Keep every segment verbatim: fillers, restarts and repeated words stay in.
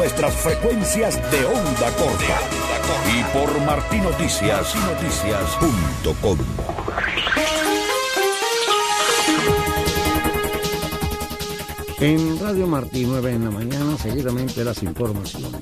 nuestras frecuencias de onda corta y por martinoticias punto com. En Radio Martí, nueve en la mañana, seguidamente las informaciones.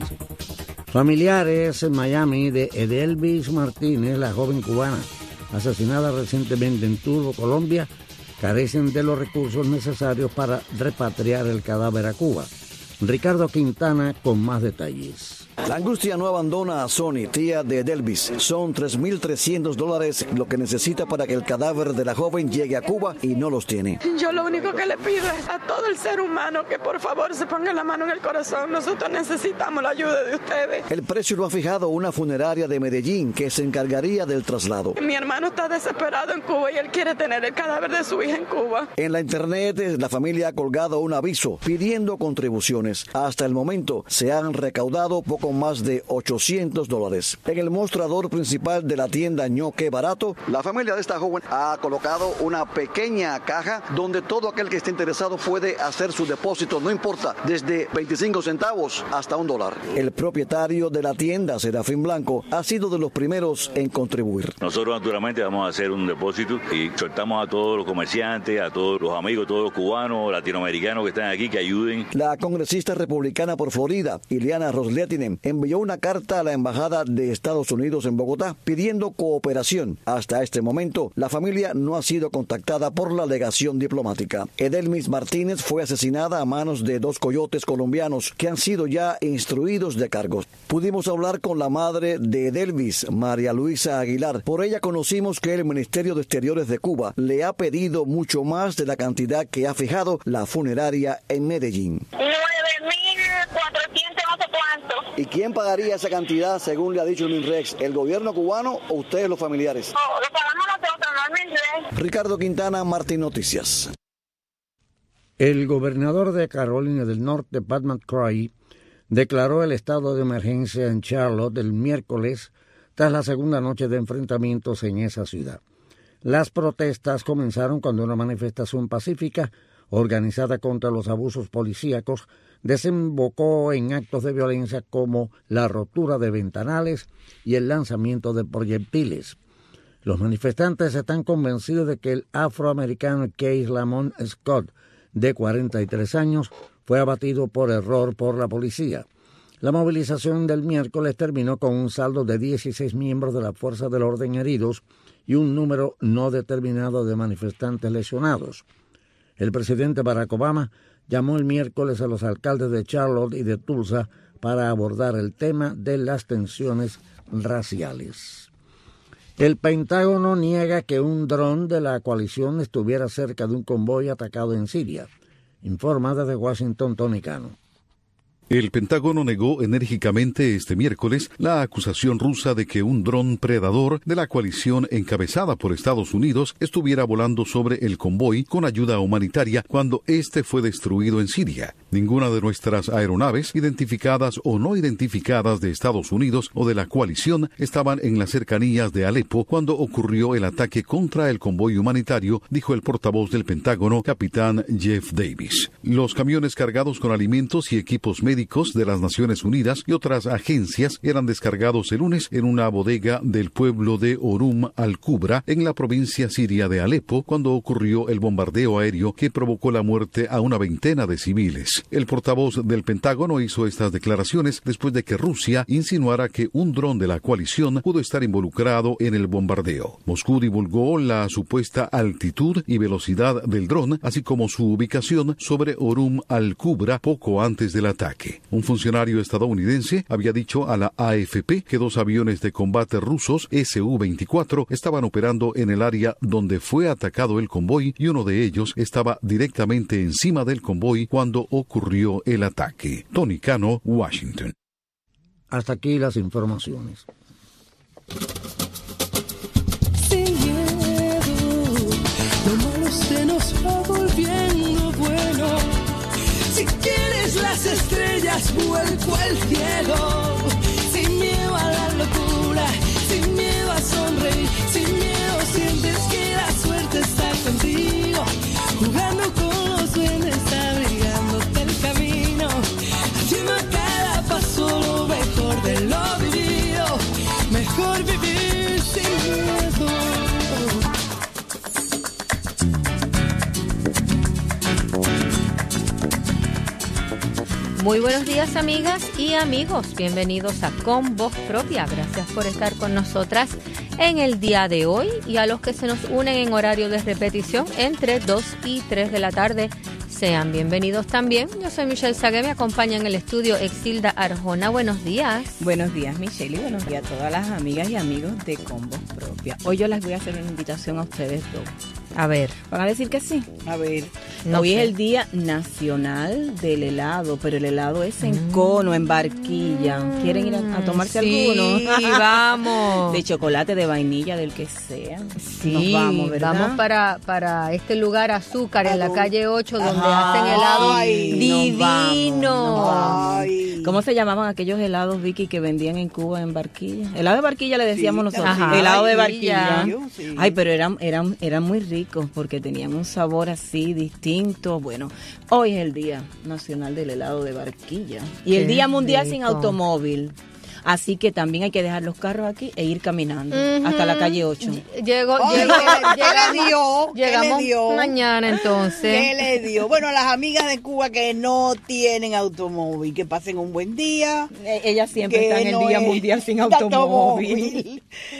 Familiares en Miami de Edelvis Martínez, la joven cubana asesinada recientemente en Turbo, Colombia, carecen de los recursos necesarios para repatriar el cadáver a Cuba. Ricardo Quintana con más detalles. La angustia no abandona a Sony, tía de Edelvis. Son tres mil trescientos dólares lo que necesita para que el cadáver de la joven llegue a Cuba y no los tiene. Yo lo único que le pido es a todo el ser humano que por favor se ponga la mano en el corazón. Nosotros necesitamos la ayuda de ustedes. El precio lo ha fijado una funeraria de Medellín que se encargaría del traslado. Mi hermano está desesperado en Cuba y él quiere tener el cadáver de su hija en Cuba. En la internet la familia ha colgado un aviso pidiendo contribuciones. Hasta el momento se han recaudado poco más de ochocientos dólares. En el mostrador principal de la tienda Ñoque Barato, la familia de esta joven ha colocado una pequeña caja donde todo aquel que esté interesado puede hacer su depósito, no importa, desde veinticinco centavos hasta un dólar. El propietario de la tienda, Serafín Blanco, ha sido de los primeros en contribuir. Nosotros naturalmente vamos a hacer un depósito y soltamos a todos los comerciantes, a todos los amigos, todos los cubanos, latinoamericanos que están aquí, que ayuden. La congresista republicana por Florida, Ileana Ros-Lehtinen, envió una carta a la Embajada de Estados Unidos en Bogotá pidiendo cooperación. Hasta este momento, la familia no ha sido contactada por la legación diplomática. Edelvis Martínez fue asesinada a manos de dos coyotes colombianos que han sido ya instruidos de cargos. Pudimos hablar con la madre de Edelvis, María Luisa Aguilar. Por ella conocimos que el Ministerio de Exteriores de Cuba le ha pedido mucho más de la cantidad que ha fijado la funeraria en Medellín. nueve mil cuatrocientos no sé cuánto. ¿Y quién pagaría esa cantidad según le ha dicho el MINREX? ¿El gobierno cubano o ustedes los familiares? Oh, lo pagamos nosotros normalmente. Ricardo Quintana, Martín Noticias. El gobernador de Carolina del Norte, Pat McCrory, declaró el estado de emergencia en Charlotte el miércoles tras la segunda noche de enfrentamientos en esa ciudad. Las protestas comenzaron cuando una manifestación pacífica organizada contra los abusos policíacos desembocó en actos de violencia como la rotura de ventanales y el lanzamiento de proyectiles. Los manifestantes están convencidos de que el afroamericano Case Lamont Scott, de cuarenta y tres años, fue abatido por error por la policía. La movilización del miércoles terminó con un saldo de dieciséis miembros de la fuerza del orden heridos y un número no determinado de manifestantes lesionados. El presidente Barack Obama llamó el miércoles a los alcaldes de Charlotte y de Tulsa para abordar el tema de las tensiones raciales. El Pentágono niega que un dron de la coalición estuviera cerca de un convoy atacado en Siria. Informa desde Washington, Tony Cano. El Pentágono negó enérgicamente este miércoles la acusación rusa de que un dron predador de la coalición encabezada por Estados Unidos estuviera volando sobre el convoy con ayuda humanitaria cuando este fue destruido en Siria. Ninguna de nuestras aeronaves, identificadas o no identificadas de Estados Unidos o de la coalición, estaban en las cercanías de Alepo cuando ocurrió el ataque contra el convoy humanitario, dijo el portavoz del Pentágono, capitán Jeff Davis. Los camiones cargados con alimentos y equipos médicos de las Naciones Unidas y otras agencias eran descargados el lunes en una bodega del pueblo de Orum al-Kubra, en la provincia siria de Alepo, cuando ocurrió el bombardeo aéreo que provocó la muerte a una veintena de civiles. El portavoz del Pentágono hizo estas declaraciones después de que Rusia insinuara que un dron de la coalición pudo estar involucrado en el bombardeo. Moscú divulgó la supuesta altitud y velocidad del dron, así como su ubicación sobre Orum al-Kubra poco antes del ataque. Un funcionario estadounidense había dicho a la A F P que dos aviones de combate rusos S U veinticuatro estaban operando en el área donde fue atacado el convoy y uno de ellos estaba directamente encima del convoy cuando ocurrió el ataque. Tony Cano, Washington. Hasta aquí las informaciones. Sin miedo, lo malo se nos va volviendo bueno. Si quieres las estrellas, vuelco al cielo. Sin miedo a la locura, sin miedo a sonreír, sin miedo sientes que la suerte está contigo. Jugando con los duendes, abrigándote el camino, haciendo cada paso Muy buenos días, amigas y amigos. Bienvenidos a Con Voz Propia. Gracias por estar con nosotras en el día de hoy y a los que se nos unen en horario de repetición entre dos y tres de la tarde. Sean bienvenidos también. Yo soy Michelle Sagué, me acompaña en el estudio Exilda Arjona. Buenos días. Buenos días, Michelle, y buenos días a todas las amigas y amigos de Con Voz Propia. Hoy yo les voy a hacer una invitación a ustedes dos. A ver. ¿Van a decir que sí? A ver. No Hoy sé. Es el Día Nacional del Helado, pero el helado es en mm. cono, en barquilla. ¿Quieren ir a, a tomarse sí, alguno? Sí, vamos. De chocolate, de vainilla, del que sea. Sí, nos vamos, ¿verdad? Vamos para, para este lugar Azúcar, en la calle ocho, donde Ajá. hacen helado Ay, divino. Nos vamos, nos vamos. ¿Cómo se llamaban aquellos helados, Vicky, que vendían en Cuba en barquilla? Helado de barquilla le decíamos sí, nosotros. Ajá, helado de barquilla. Sí. Ay, pero eran, eran, eran muy ricos porque tenían un sabor así distinto. Bueno, hoy es el Día Nacional del Helado de Barquilla y el Día Mundial rico. Sin automóvil. Así que también hay que dejar los carros aquí e ir caminando uh-huh. hasta la calle ocho. Llegó, oh, llegó, ¿qué le dio? Llegamos ¿Qué le dio? Mañana entonces. ¿Qué le dio? Bueno, a las amigas de Cuba que no tienen automóvil, que pasen un buen día. Eh, ellas siempre están en no el Día Mundial sin automóvil. automóvil.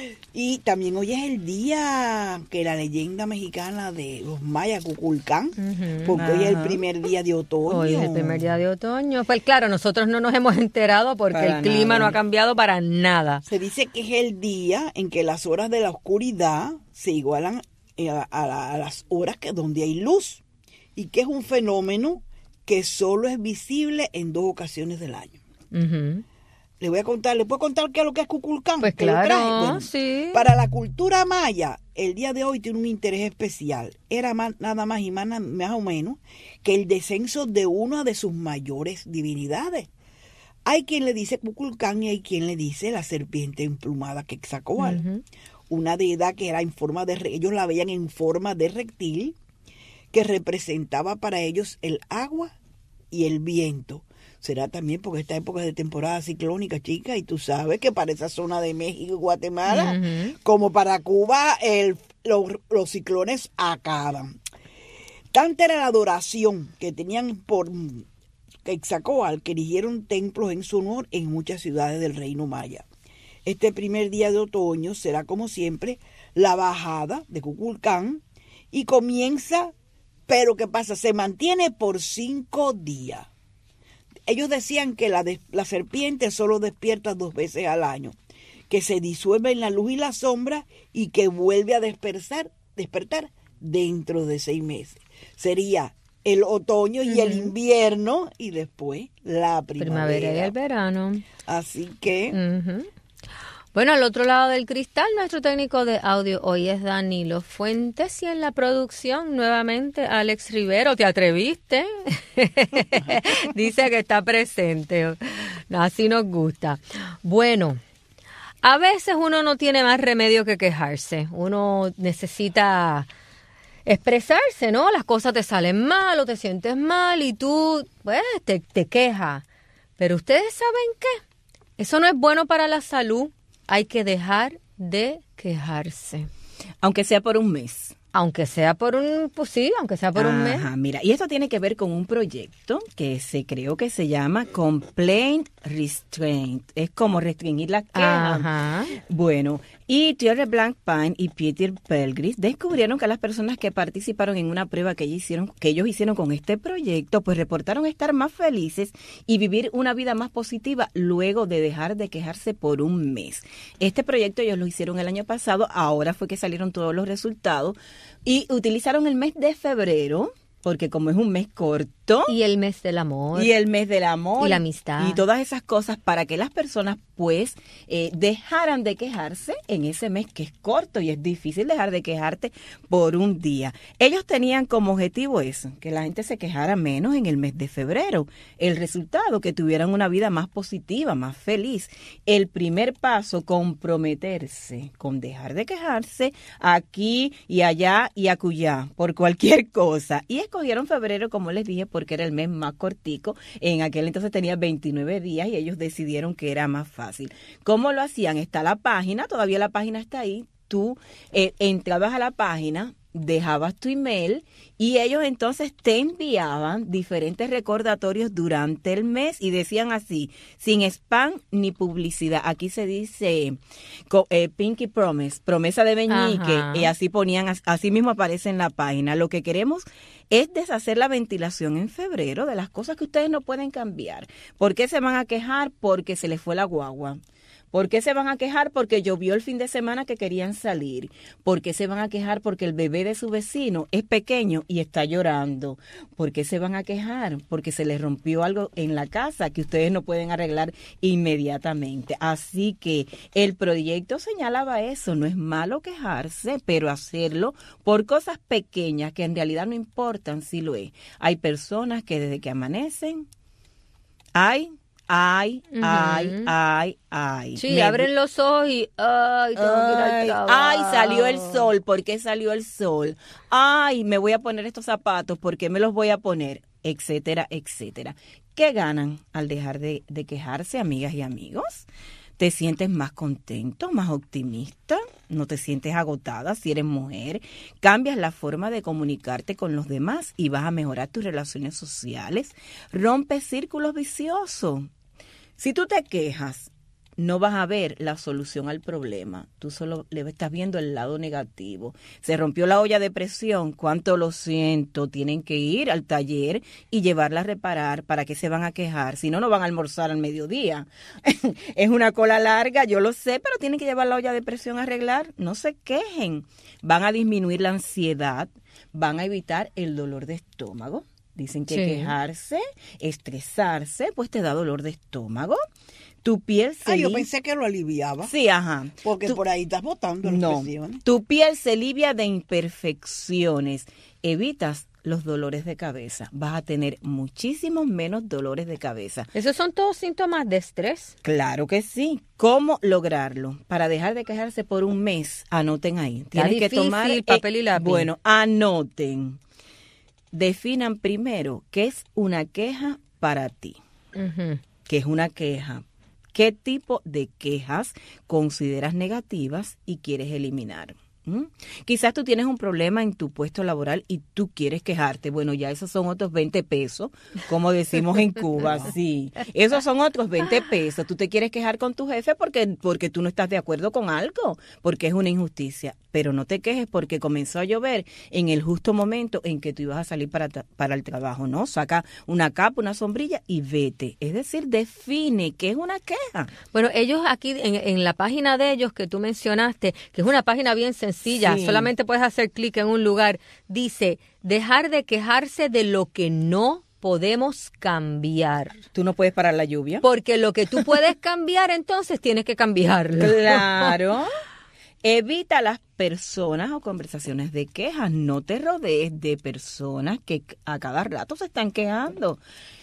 Y también hoy es el día que la leyenda mexicana de los mayas, Kukulcán, uh-huh. porque Ajá. hoy es el primer día de otoño. Hoy es el primer día de otoño. Pues claro, nosotros no nos hemos enterado porque para el clima nada. No ha cambiado para nada. Se dice que es el día en que las horas de la oscuridad se igualan a, a, a las horas que donde hay luz y que es un fenómeno que solo es visible en dos ocasiones del año. Uh-huh. Le voy a contar, ¿le puedo contar qué es lo que es Kukulcán? Pues claro, bueno, sí. Para la cultura maya, el día de hoy tiene un interés especial. Era más, nada más y más, más o menos que el descenso de una de sus mayores divinidades. Hay quien le dice Kukulcán y hay quien le dice la serpiente emplumada Quetzalcóatl. Uh-huh. Una deidad que era en forma de, ellos la veían en forma de reptil, que representaba para ellos el agua y el viento. Será también porque esta época es de temporada ciclónica, chica, y tú sabes que para esa zona de México y Guatemala, uh-huh. como para Cuba, el, los, los ciclones acaban. Tanta era la adoración que tenían por Quetzalcóatl que erigieron templos en su honor en muchas ciudades del reino maya. Este primer día de otoño será, como siempre, la bajada de Kukulcán y comienza, pero ¿qué pasa? Se mantiene por cinco días. Ellos decían que la, de, la serpiente solo despierta dos veces al año, que se disuelve en la luz y la sombra y que vuelve a despertar, despertar dentro de seis meses. Sería el otoño y uh-huh. el invierno y después la primavera. Primavera y el verano. Así que... Uh-huh. Bueno, al otro lado del cristal, nuestro técnico de audio hoy es Danilo Fuentes y en la producción nuevamente Alex Rivero. ¿Te atreviste? Dice que está presente. Así nos gusta. Bueno, a veces uno no tiene más remedio que quejarse. Uno necesita expresarse, ¿no? Las cosas te salen mal o te sientes mal y tú, pues, te, te quejas. Pero ustedes saben qué, eso no es bueno para la salud. Hay que dejar de quejarse. Aunque sea por un mes. Aunque sea por un, pues sí, aunque sea por Ajá, un mes. Mira, y esto tiene que ver con un proyecto que se creó que se llama Complaint Restraint. Es como restringir la queja. Ajá. Bueno, y Thierry Blancpain y Peter Pelgris descubrieron que las personas que participaron en una prueba que ellos hicieron, que ellos hicieron con este proyecto, pues reportaron estar más felices y vivir una vida más positiva luego de dejar de quejarse por un mes. Este proyecto ellos lo hicieron el año pasado, ahora fue que salieron todos los resultados. Y utilizaron el mes de febrero, porque como es un mes corto. Y el mes del amor. Y el mes del amor. Y la amistad. Y todas esas cosas para que las personas, pues, eh, dejaran de quejarse en ese mes que es corto y es difícil dejar de quejarte por un día. Ellos tenían como objetivo eso, que la gente se quejara menos en el mes de febrero. El resultado, que tuvieran una vida más positiva, más feliz. El primer paso, comprometerse con dejar de quejarse aquí y allá y acullá por cualquier cosa. Y escogieron febrero, como les dije, porque era el mes más cortico. En aquel entonces tenía veintinueve días y ellos decidieron que era más fácil. ¿Cómo lo hacían? Está la página, todavía la página está ahí. Tú eh, entrabas a la página, dejabas tu email y ellos entonces te enviaban diferentes recordatorios durante el mes y decían así, sin spam ni publicidad. Aquí se dice eh, Pinky Promise, promesa de meñique, y así ponían, así mismo aparece en la página. Lo que queremos es deshacer la ventilación en febrero de las cosas que ustedes no pueden cambiar. ¿Por qué se van a quejar? Porque se les fue la guagua. ¿Por qué se van a quejar? Porque llovió el fin de semana que querían salir. ¿Por qué se van a quejar? Porque el bebé de su vecino es pequeño y está llorando. ¿Por qué se van a quejar? Porque se les rompió algo en la casa que ustedes no pueden arreglar inmediatamente. Así que el proyecto señalaba eso. No es malo quejarse, pero hacerlo por cosas pequeñas que en realidad no importan si lo es. Hay personas que desde que amanecen, hay... Ay, uh-huh. ay, ay, ay. Sí, Me... abren los ojos y ay, tengo ay, que ir al trabajo. Ay, salió el sol. ¿Por qué salió el sol? Ay, me voy a poner estos zapatos. ¿Por qué me los voy a poner? Etcétera, etcétera. ¿Qué ganan al dejar de, de quejarse, amigas y amigos? ¿Te sientes más contento, más optimista? ¿No te sientes agotada si eres mujer? Cambias la forma de comunicarte con los demás y vas a mejorar tus relaciones sociales. Rompes círculos viciosos. Si tú te quejas, no vas a ver la solución al problema. Tú solo le estás viendo el lado negativo. Se rompió la olla de presión. ¿Cuánto lo siento? Tienen que ir al taller y llevarla a reparar. ¿Para qué se van a quejar? Si no, no van a almorzar al mediodía. Es una cola larga, yo lo sé, pero tienen que llevar la olla de presión a arreglar. No se quejen. Van a disminuir la ansiedad. Van a evitar el dolor de estómago. Dicen que sí. Quejarse, estresarse, pues te da dolor de estómago. Tu piel se Ah, yo pensé que lo aliviaba. Sí, ajá. Porque tu... por ahí estás botando las no. expresiones. Tu piel se alivia de imperfecciones. Evitas los dolores de cabeza. Vas a tener muchísimos menos dolores de cabeza. ¿Esos son todos síntomas de estrés? Claro que sí. ¿Cómo lograrlo? Para dejar de quejarse por un mes, anoten ahí. Tienes Está que tomar difícil, papel y lápiz. Bueno, anoten. Definan primero qué es una queja para ti. Uh-huh. ¿Qué es una queja? ¿Qué tipo de quejas consideras negativas y quieres eliminar? ¿Mm? Quizás tú tienes un problema en tu puesto laboral y tú quieres quejarte. Bueno, ya esos son otros veinte pesos, como decimos en Cuba, sí. Esos son otros veinte pesos. Tú te quieres quejar con tu jefe porque, porque tú no estás de acuerdo con algo, porque es una injusticia. Pero no te quejes porque comenzó a llover en el justo momento en que tú ibas a salir para, para el trabajo, ¿no? Saca una capa, una sombrilla y vete. Es decir, define qué es una queja. Bueno, ellos aquí en, en la página de ellos que tú mencionaste, que es una página bien sencilla, sí. Solamente puedes hacer clic en un lugar, dice, dejar de quejarse de lo que no podemos cambiar. ¿Tú no puedes parar la lluvia? Porque lo que tú puedes cambiar, entonces tienes que cambiarlo. Claro. Evita las personas o conversaciones de quejas. No te rodees de personas que a cada rato se están quejando.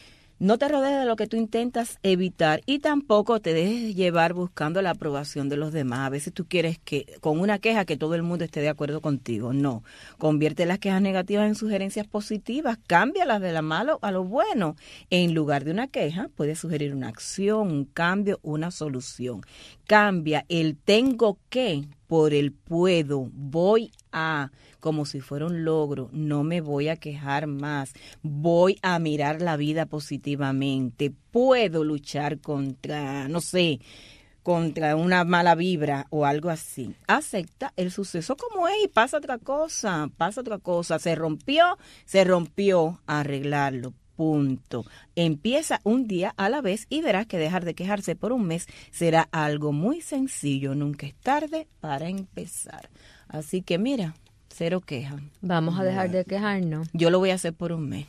No te rodees de lo que tú intentas evitar y tampoco te dejes llevar buscando la aprobación de los demás. A veces tú quieres que con una queja que todo el mundo esté de acuerdo contigo. No, convierte las quejas negativas en sugerencias positivas. Cámbialas de lo malo a lo bueno. En lugar de una queja, puedes sugerir una acción, un cambio, una solución. Cambia el tengo que por el puedo, voy a, como si fuera un logro, no me voy a quejar más, voy a mirar la vida positivamente, puedo luchar contra, no sé, contra una mala vibra o algo así. Acepta el suceso como es y pasa otra cosa, pasa otra cosa, se rompió, se rompió, arreglarlo. Punto. Empieza un día a la vez y verás que dejar de quejarse por un mes será algo muy sencillo. Nunca es tarde para empezar. Así que mira, cero queja. Vamos a dejar de quejarnos. Yo lo voy a hacer por un mes.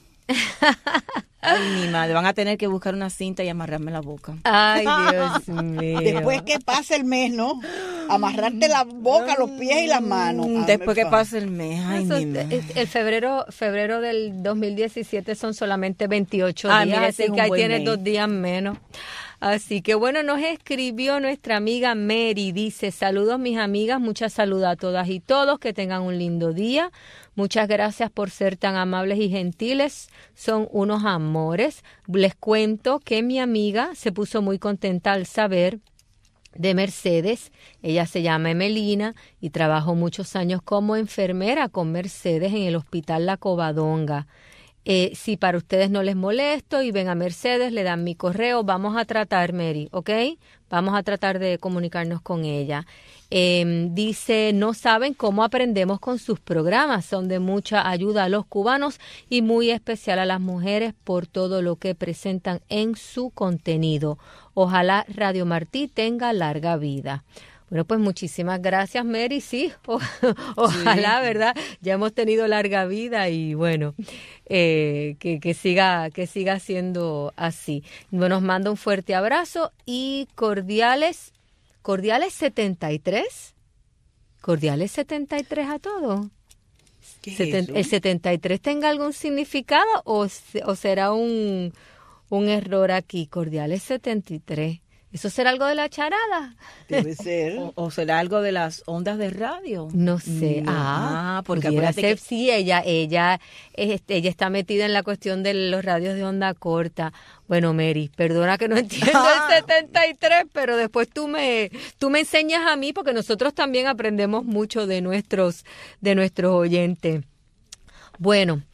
Ay, mi madre, van a tener que buscar una cinta y amarrarme la boca. Ay, Dios mío. Después que pase el mes, ¿no? Amarrarte la boca, los pies y las manos. Después que pase el mes. Ay, Eso, mi madre. El febrero febrero del dos mil diecisiete son solamente veintiocho ah, días, mira, así que ahí tienes mes. dos días menos. Así que bueno, nos escribió nuestra amiga Mary, dice, saludos mis amigas, mucha salud a todas y todos, que tengan un lindo día, muchas gracias por ser tan amables y gentiles, son unos amores. Les cuento que mi amiga se puso muy contenta al saber de Mercedes. Ella se llama Emelina y trabajó muchos años como enfermera con Mercedes en el Hospital La Covadonga. Eh, si para ustedes no les molesto y ven a Mercedes, le dan mi correo, vamos a tratar, Mary, ¿ok? Vamos a tratar de comunicarnos con ella. Eh, dice, no saben cómo aprendemos con sus programas, son de mucha ayuda a los cubanos y muy especial a las mujeres por todo lo que presentan en su contenido. Ojalá Radio Martí tenga larga vida. Bueno, pues muchísimas gracias, Mary. Sí, o, ojalá, sí. ¿Verdad? Ya hemos tenido larga vida y bueno, eh, que, que siga que siga siendo así. Nos manda un fuerte abrazo y cordiales, cordiales setenta y tres. Cordiales setenta y tres a todos. ¿Qué es Seten, eso? ¿El setenta y tres tenga algún significado o, o será un, un error aquí? Cordiales setenta y tres. ¿Eso será algo de la charada? Debe ser. O, o será algo de las ondas de radio. No sé. No. Ah, Ah, porque pudiera acuérdate ser, que- sí, ella, ella, este, ella está metida en la cuestión de los radios de onda corta. Bueno, Mary, perdona que no entiendo el setenta y tres, pero después tú me, tú me enseñas a mí porque nosotros también aprendemos mucho de nuestros, de nuestros oyentes. Bueno,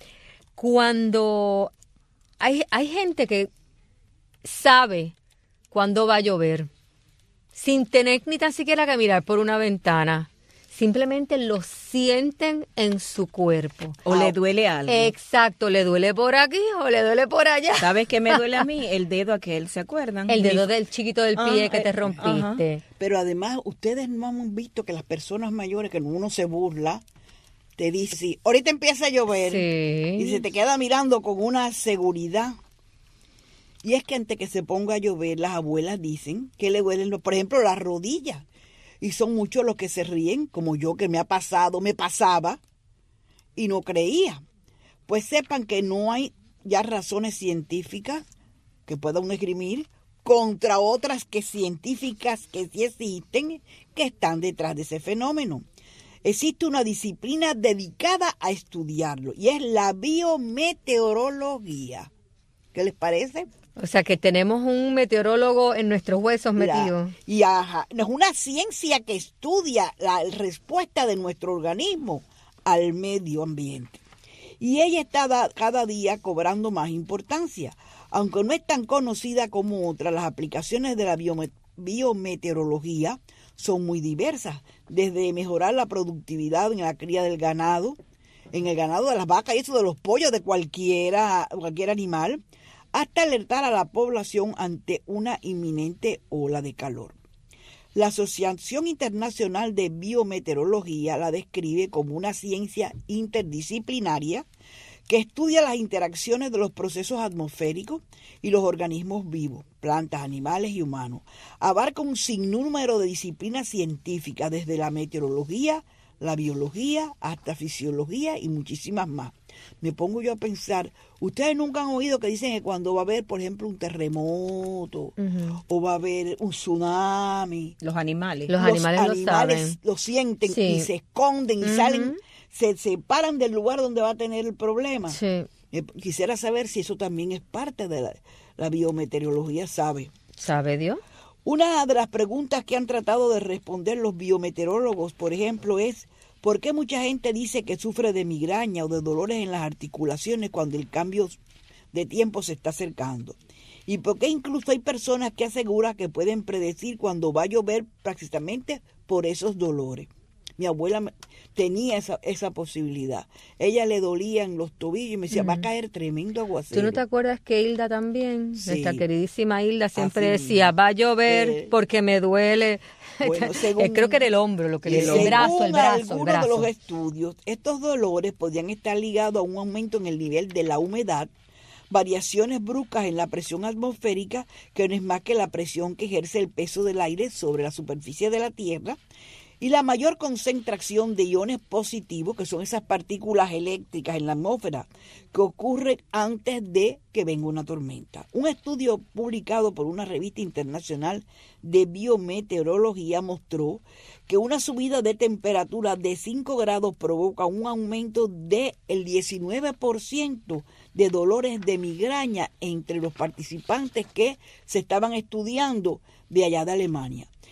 cuando hay, hay gente que sabe cuándo va a llover, sin tener ni tan siquiera que mirar por una ventana. Simplemente lo sienten en su cuerpo. O le duele algo. Exacto, le duele por aquí o le duele por allá. ¿Sabes qué me duele a mí? El dedo aquel, ¿se acuerdan? El dedo Mi- del chiquito del pie Ah, que te eh, rompiste. Pero además, ustedes no han visto que las personas mayores, que uno se burla, te dice, sí, ahorita empieza a llover. Sí. Y se te queda mirando con una seguridad. Y es que antes que se ponga a llover, las abuelas dicen que le duelen, los- por ejemplo, las rodillas. Y son muchos los que se ríen, como yo, que me ha pasado, me pasaba y no creía. Pues sepan que no hay ya razones científicas que pueda uno esgrimir contra otras que científicas que sí existen, que están detrás de ese fenómeno. Existe una disciplina dedicada a estudiarlo y es la biometeorología. ¿Qué les parece? O sea que tenemos un meteorólogo en nuestros huesos metido. La- y ajá, es una ciencia que estudia la respuesta de nuestro organismo al medio ambiente. Y ella está da- cada día cobrando más importancia. Aunque no es tan conocida como otras, las aplicaciones de la biome- biometeorología son muy diversas, desde mejorar la productividad en la cría del ganado, en el ganado de las vacas y eso de los pollos de cualquiera, cualquier animal, hasta alertar a la población ante una inminente ola de calor. La Asociación Internacional de Biometeorología la describe como una ciencia interdisciplinaria que estudia las interacciones de los procesos atmosféricos y los organismos vivos, plantas, animales y humanos. Abarca un sinnúmero de disciplinas científicas, desde la meteorología, la biología, hasta fisiología y muchísimas más. Me pongo yo a pensar, ustedes nunca han oído que dicen que cuando va a haber, por ejemplo, un terremoto Ujú. o va a haber un tsunami, Los animales. Los animales lo animales saben. lo sienten Sí. y se esconden y Ujú. salen, se separan del lugar donde va a tener el problema. Sí. Eh, quisiera saber si eso también es parte de la, la biometeorología, ¿sabe? ¿Sabe Dios? Una de las preguntas que han tratado de responder los biometeorólogos, por ejemplo, es ¿por qué mucha gente dice que sufre de migraña o de dolores en las articulaciones cuando el cambio de tiempo se está acercando? ¿Y por qué incluso hay personas que aseguran que pueden predecir cuando va a llover precisamente por esos dolores? Mi abuela me- tenía esa, esa posibilidad. Ella le dolían los tobillos y me decía, va a caer tremendo aguacero. ¿Tú no te acuerdas que Hilda también, Sí. nuestra queridísima Hilda, siempre Así decía, mismo. va a llover Eh, porque me duele? Bueno, según- Eh, Creo que era el hombro, lo que le Y el brazo, el según brazo, el algunos brazo. de los estudios, estos dolores podrían estar ligados a un aumento en el nivel de la humedad, variaciones bruscas en la presión atmosférica, que no es más que la presión que ejerce el peso del aire sobre la superficie de la Tierra, y la mayor concentración de iones positivos, que son esas partículas eléctricas en la atmósfera, que ocurren antes de que venga una tormenta. Un estudio publicado por una revista internacional de biometeorología mostró que una subida de temperatura de cinco grados provoca un aumento del diecinueve por ciento de dolores de migraña entre los participantes que se estaban estudiando de allá de Alemania.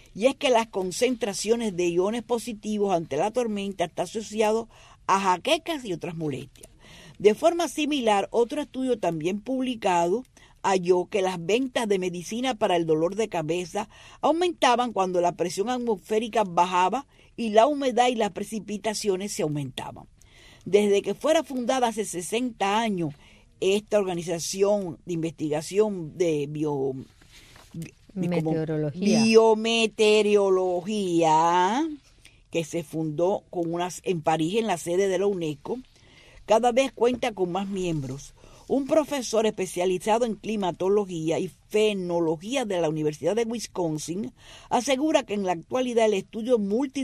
y es que las concentraciones de iones positivos ante la tormenta están asociados a jaquecas y otras molestias. De forma similar, otro estudio también publicado halló que las ventas de medicina para el dolor de cabeza aumentaban cuando la presión atmosférica bajaba y la humedad y las precipitaciones se aumentaban. Desde que fuera fundada hace sesenta años, esta organización de investigación de bio, Meteorología. biometeorología, que se fundó con unas, en París, en la sede de la UNESCO, cada vez cuenta con más miembros. Un profesor especializado en climatología y fenología de la Universidad de Wisconsin asegura que en la actualidad el estudio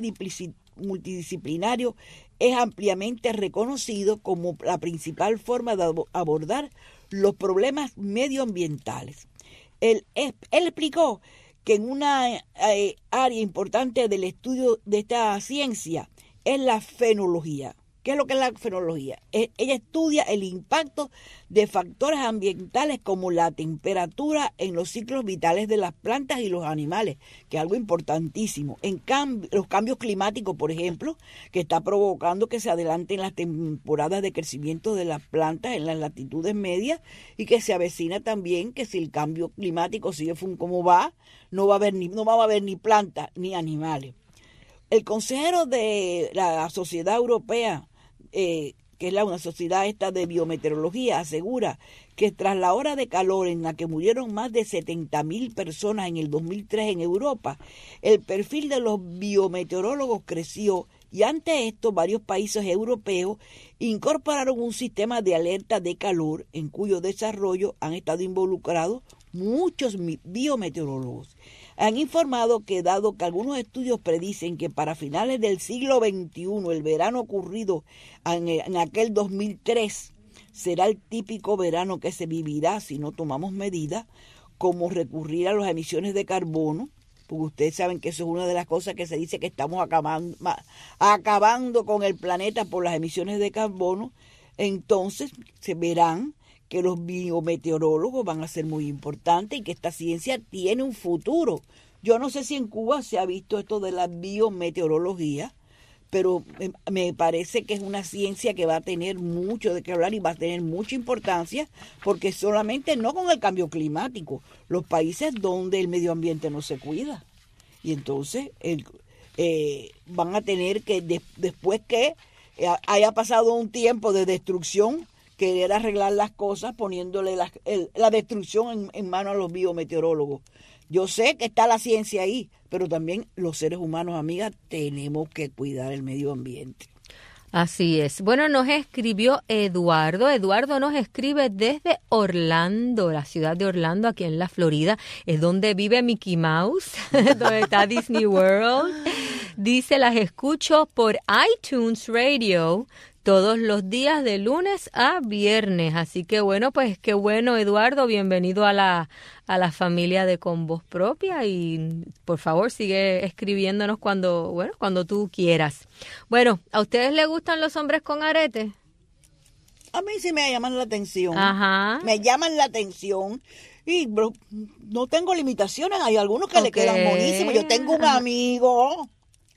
multidisciplinario es ampliamente reconocido como la principal forma de abordar los problemas medioambientales. Él, él explicó que en una eh, área importante del estudio de esta ciencia es la fenología. ¿Qué es lo que es la fenología? Ella estudia el impacto de factores ambientales como la temperatura en los ciclos vitales de las plantas y los animales, que es algo importantísimo. En cambio, los cambios climáticos, por ejemplo, que está provocando que se adelanten las temporadas de crecimiento de las plantas en las latitudes medias y que se avecina también que si el cambio climático sigue como va, no va a haber ni, no va a haber ni plantas ni animales. El consejero de la Sociedad Europea, Eh, que es la, una sociedad esta de biometeorología, asegura que tras la ola de calor en la que murieron más de setenta mil personas en el dos mil tres en Europa, el perfil de los biometeorólogos creció y ante esto varios países europeos incorporaron un sistema de alerta de calor en cuyo desarrollo han estado involucrados muchos biometeorólogos. Han informado que dado que algunos estudios predicen que para finales del siglo veintiuno el verano ocurrido en, en aquel dos mil tres será el típico verano que se vivirá si no tomamos medidas como recurrir a las emisiones de carbono, porque ustedes saben que eso es una de las cosas que se dice que estamos acabando, acabando con el planeta por las emisiones de carbono. Entonces se verán que los biometeorólogos van a ser muy importantes y que esta ciencia tiene un futuro. Yo no sé si en Cuba se ha visto esto de la biometeorología, pero me parece que es una ciencia que va a tener mucho de qué hablar y va a tener mucha importancia, porque solamente no con el cambio climático, los países donde el medio ambiente no se cuida. Y entonces el, eh, van a tener que, de, después que haya pasado un tiempo de destrucción, querer arreglar las cosas poniéndole la, el, la destrucción en, en manos a los biometeorólogos. Yo sé que está la ciencia ahí, pero también los seres humanos, amigas, tenemos que cuidar el medio ambiente. Así es. Bueno, nos escribió Eduardo. Eduardo nos escribe desde Orlando, la ciudad de Orlando, aquí en la Florida. Es donde vive Mickey Mouse, donde está Disney World. Dice, las escucho por iTunes Radio todos los días de lunes a viernes. Así que bueno, pues qué bueno, Eduardo, bienvenido a la a la familia de Con Voz Propia y por favor sigue escribiéndonos cuando, bueno, cuando tú quieras. Bueno, ¿a ustedes les gustan los hombres con aretes? A mí sí me llaman la atención. Ajá. Me llaman la atención. Y bro, no tengo limitaciones, hay algunos que okay. le quedan buenísimos. Yo tengo un amigo...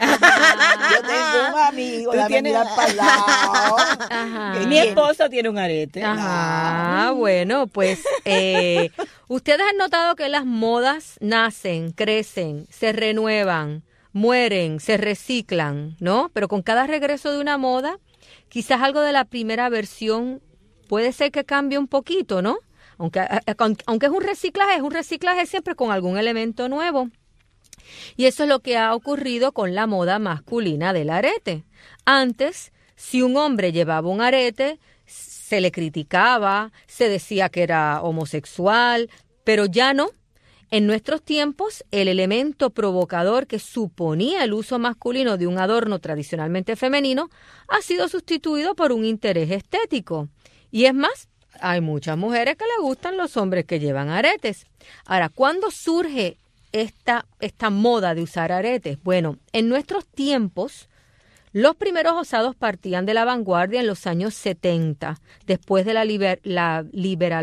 Yo tengo un amigo, ¿Tú tienes... mirar para el lado. Ajá. Mi esposo tiene un arete. Ajá, bueno, pues eh, ustedes han notado que las modas nacen, crecen, se renuevan, mueren, se reciclan, ¿no? Pero con cada regreso de una moda, quizás algo de la primera versión puede ser que cambie un poquito, ¿no? Aunque, aunque es un reciclaje, es un reciclaje siempre con algún elemento nuevo. Y eso es lo que ha ocurrido con la moda masculina del arete. Antes, si un hombre llevaba un arete, se le criticaba, se decía que era homosexual, pero ya no. En nuestros tiempos, el elemento provocador que suponía el uso masculino de un adorno tradicionalmente femenino ha sido sustituido por un interés estético. Y es más, hay muchas mujeres que les gustan los hombres que llevan aretes. Ahora, ¿cuándo surge Esta, esta moda de usar aretes? Bueno, en nuestros tiempos, los primeros osados partían de la vanguardia en los años setenta, después de la, liber, la liberal,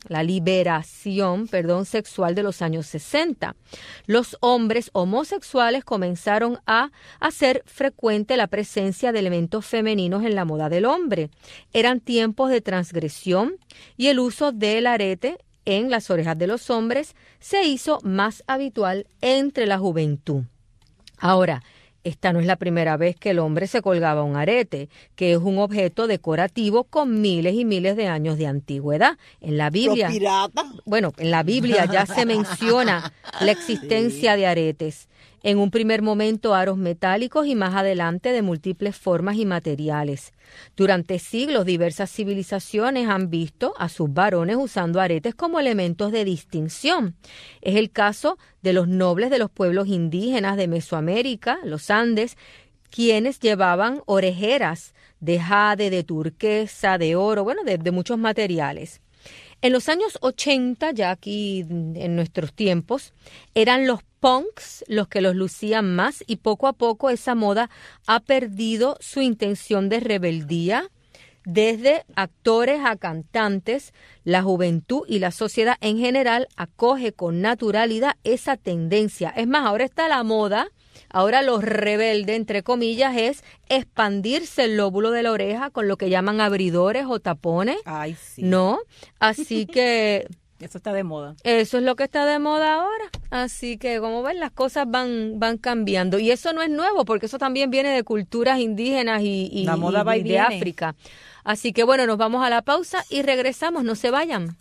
la liberación, perdón, sexual de los años sesenta. Los hombres homosexuales comenzaron a hacer frecuente la presencia de elementos femeninos en la moda del hombre. Eran tiempos de transgresión y el uso del arete en las orejas de los hombres se hizo más habitual entre la juventud. Ahora, esta no es la primera vez que el hombre se colgaba un arete, que es un objeto decorativo con miles y miles de años de antigüedad. En la Biblia, ¿Los piratas? Bueno, en la Biblia ya se menciona la existencia sí. de aretes. En un primer momento aros metálicos y más adelante de múltiples formas y materiales. Durante siglos diversas civilizaciones han visto a sus varones usando aretes como elementos de distinción. Es el caso de los nobles de los pueblos indígenas de Mesoamérica, los Andes, quienes llevaban orejeras de jade, de turquesa, de oro, bueno, de, de muchos materiales. En los años ochenta, ya aquí en nuestros tiempos, eran los punks los que los lucían más y poco a poco esa moda ha perdido su intención de rebeldía. Desde actores a cantantes, la juventud y la sociedad en general acoge con naturalidad esa tendencia. Es más, ahora está la moda. Ahora lo rebelde, entre comillas, es expandirse el lóbulo de la oreja con lo que llaman abridores o tapones. Ay, sí. ¿No? Así que... Eso está de moda. Eso es lo que está de moda ahora. Así que, como ven, las cosas van van cambiando. Y eso no es nuevo, porque eso también viene de culturas indígenas y, y, la moda y va y de viene. África. Así que, bueno, nos vamos a la pausa y regresamos. No se vayan.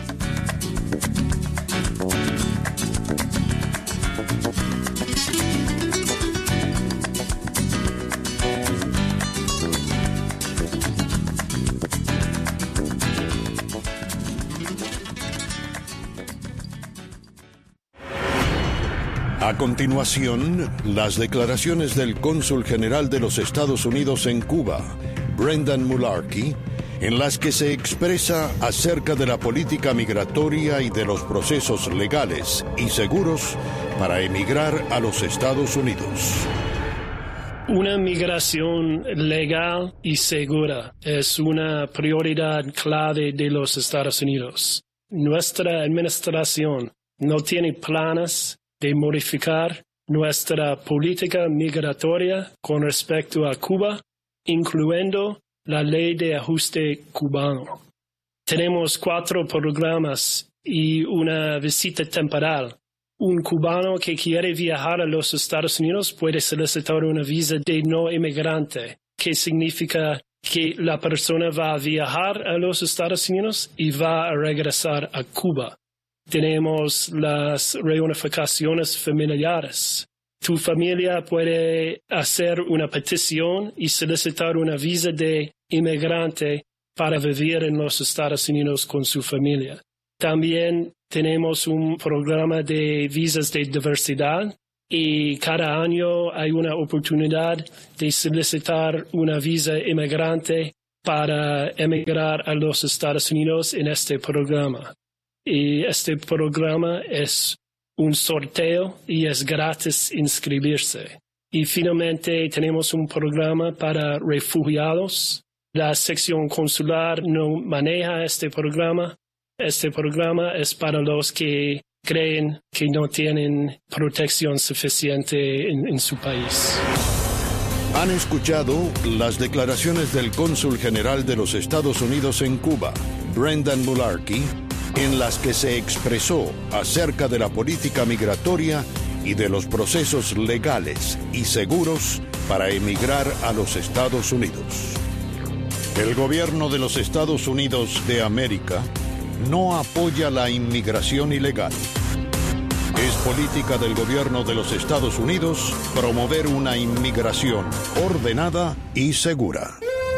A continuación, las declaraciones del cónsul general de los Estados Unidos en Cuba, Brendan Mularkey, en las que se expresa acerca de la política migratoria y de los procesos legales y seguros para emigrar a los Estados Unidos. Una migración legal y segura es una prioridad clave de los Estados Unidos. Nuestra administración no tiene planes de modificar nuestra política migratoria con respecto a Cuba, incluyendo la ley de ajuste cubano. Tenemos cuatro programas y una visita temporal. Un cubano que quiere viajar a los Estados Unidos puede solicitar una visa de no inmigrante, que significa que la persona va a viajar a los Estados Unidos y va a regresar a Cuba. Tenemos las reunificaciones familiares. Tu familia puede hacer una petición y solicitar una visa de inmigrante para vivir en los Estados Unidos con su familia. También tenemos un programa de visas de diversidad y cada año hay una oportunidad de solicitar una visa inmigrante para emigrar a los Estados Unidos en este programa. Y este programa es un sorteo y es gratis inscribirse. Y finalmente tenemos un programa para refugiados. La sección consular no maneja este programa. Este programa es para los que creen que no tienen protección suficiente en, en su país. Han escuchado las declaraciones del cónsul general de los Estados Unidos en Cuba, Brendan Mularkey, en las que se expresó acerca de la política migratoria y de los procesos legales y seguros para emigrar a los Estados Unidos. El gobierno de los Estados Unidos de América no apoya la inmigración ilegal. Es política del gobierno de los Estados Unidos promover una inmigración ordenada y segura.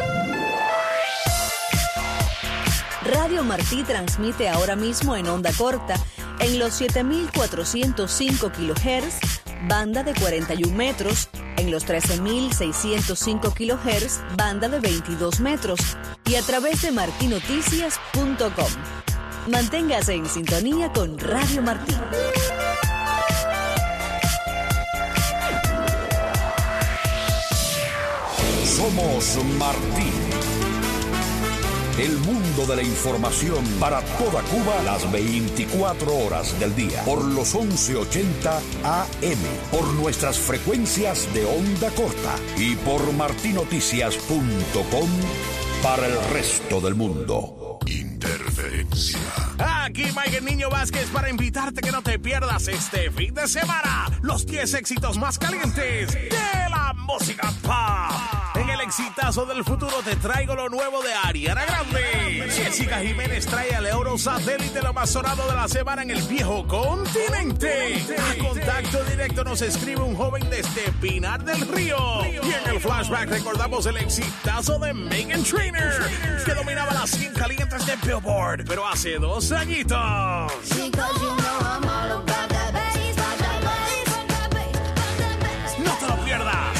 Radio Martí transmite ahora mismo en onda corta en los siete mil cuatrocientos cinco kilohertz, banda de cuarenta y un metros, en los trece mil seiscientos cinco kilohertz, banda de veintidós metros, y a través de marti noticias punto com. Manténgase en sintonía con Radio Martí. Somos Martí. el mundo de la información para toda Cuba las veinticuatro horas del día. Por los once ochenta A M, por nuestras frecuencias de onda corta y por marti noticias punto com para el resto del mundo. Interferencia. Aquí Mike el Niño Vázquez para invitarte que no te pierdas este fin de semana los diez éxitos más calientes de la música pop. En el exitazo del futuro te traigo lo nuevo de Ariana Grande. Jessica Jiménez trae al Euro Satélite, lo más sonado de la semana en el viejo continente. A contacto directo nos escribe un joven desde Pinar del Río. Y en el flashback recordamos el exitazo de Meghan Trainor, que dominaba las cien calientes de Billboard, pero hace dos añitos. No te lo pierdas.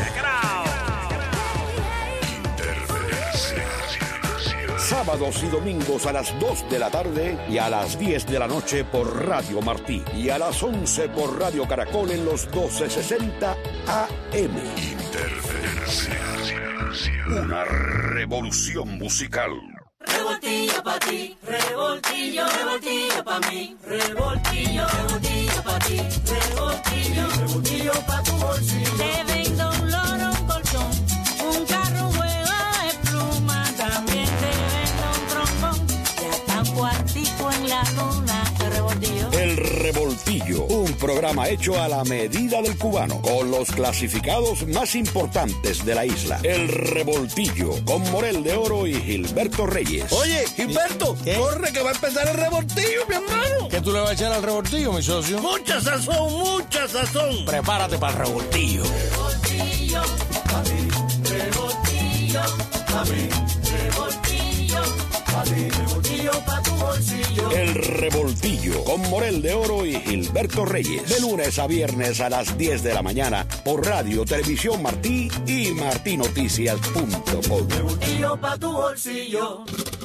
Sábados y domingos a las dos de la tarde y a las diez de la noche por Radio Martí y a las once por Radio Caracol en los doce sesenta A M. Interferencia. Una revolución musical. Revoltillo pa' ti, revoltillo, revoltillo pa' mí, revoltillo, revoltillo pa' ti, revoltillo, revoltillo pa' tu bolsillo. Te vendo un loro, un colchón, un carro, un juego de pluma, también te vendo un trombón, ya está un cuartico en la luna, el revoltillo. El Revoltillo, un programa hecho a la medida del cubano, con los clasificados más importantes de la isla. El Revoltillo, con Morel de Oro y Gilberto Reyes. Oye, Gilberto, ¿qué? Corre que va a empezar el revoltillo, mi hermano. ¿Qué tú le vas a echar al revoltillo, mi socio? Mucha sazón, mucha sazón. Prepárate para el revoltillo. Revoltillo, pa' mí, revoltillo, pa' mí, revoltillo, pa' mí, revoltillo pa' tu bolsillo. El Revoltillo, con Morel de Oro y Gilberto Reyes. De lunes a viernes a las diez de la mañana por Radio Televisión Martí y marti noticias punto com. Revoltillo pa' tu bolsillo.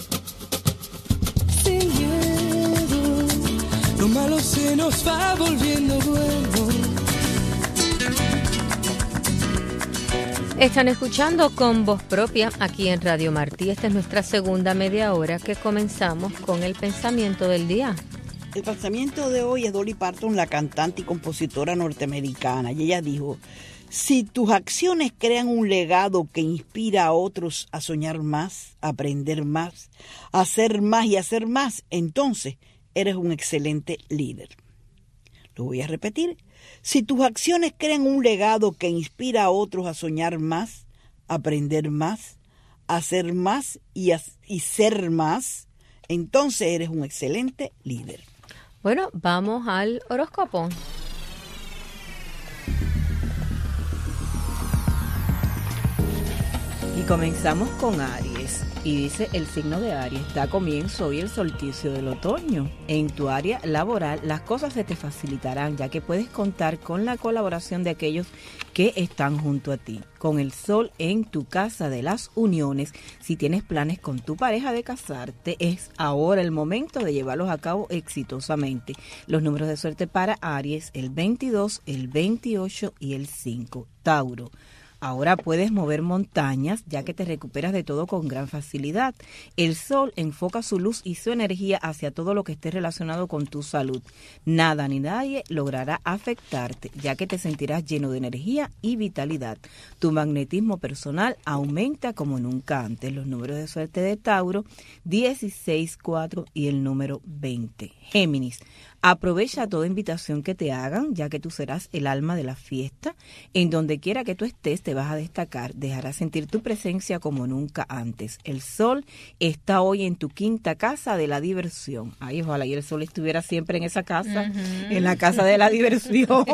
Sin miedo, lo malo se nos va volviendo bueno. Están escuchando Con Voz Propia aquí en Radio Martí. Esta es nuestra segunda media hora que comenzamos con el pensamiento del día. El pensamiento de hoy es Dolly Parton, la cantante y compositora norteamericana, y ella dijo: si tus acciones crean un legado que inspira a otros a soñar más, a aprender más, a hacer más y hacer más, entonces eres un excelente líder. Lo voy a repetir. Si tus acciones crean un legado que inspira a otros a soñar más, a aprender más, a hacer más y, a, y ser más, entonces eres un excelente líder. Bueno, vamos al horóscopo. Y comenzamos con Aries. Y dice el signo de Aries: da comienzo hoy el solsticio del otoño. En tu área laboral las cosas se te facilitarán, ya que puedes contar con la colaboración de aquellos que están junto a ti. Con el sol en tu casa de las uniones, si tienes planes con tu pareja de casarte, es ahora el momento de llevarlos a cabo exitosamente. Los números de suerte para Aries: el veintidós, el veintiocho y el cinco. Tauro: ahora puedes mover montañas, ya que te recuperas de todo con gran facilidad. El sol enfoca su luz y su energía hacia todo lo que esté relacionado con tu salud. Nada ni nadie logrará afectarte, ya que te sentirás lleno de energía y vitalidad. Tu magnetismo personal aumenta como nunca antes. Los números de suerte de Tauro: dieciséis, cuatro y el número veinte. Géminis: aprovecha toda invitación que te hagan, ya que tú serás el alma de la fiesta. En donde quiera que tú estés, te vas a destacar. Dejarás sentir tu presencia como nunca antes. El sol está hoy en tu quinta casa de la diversión. Ay, ojalá y el sol estuviera siempre en esa casa, uh-huh. en la casa de la diversión.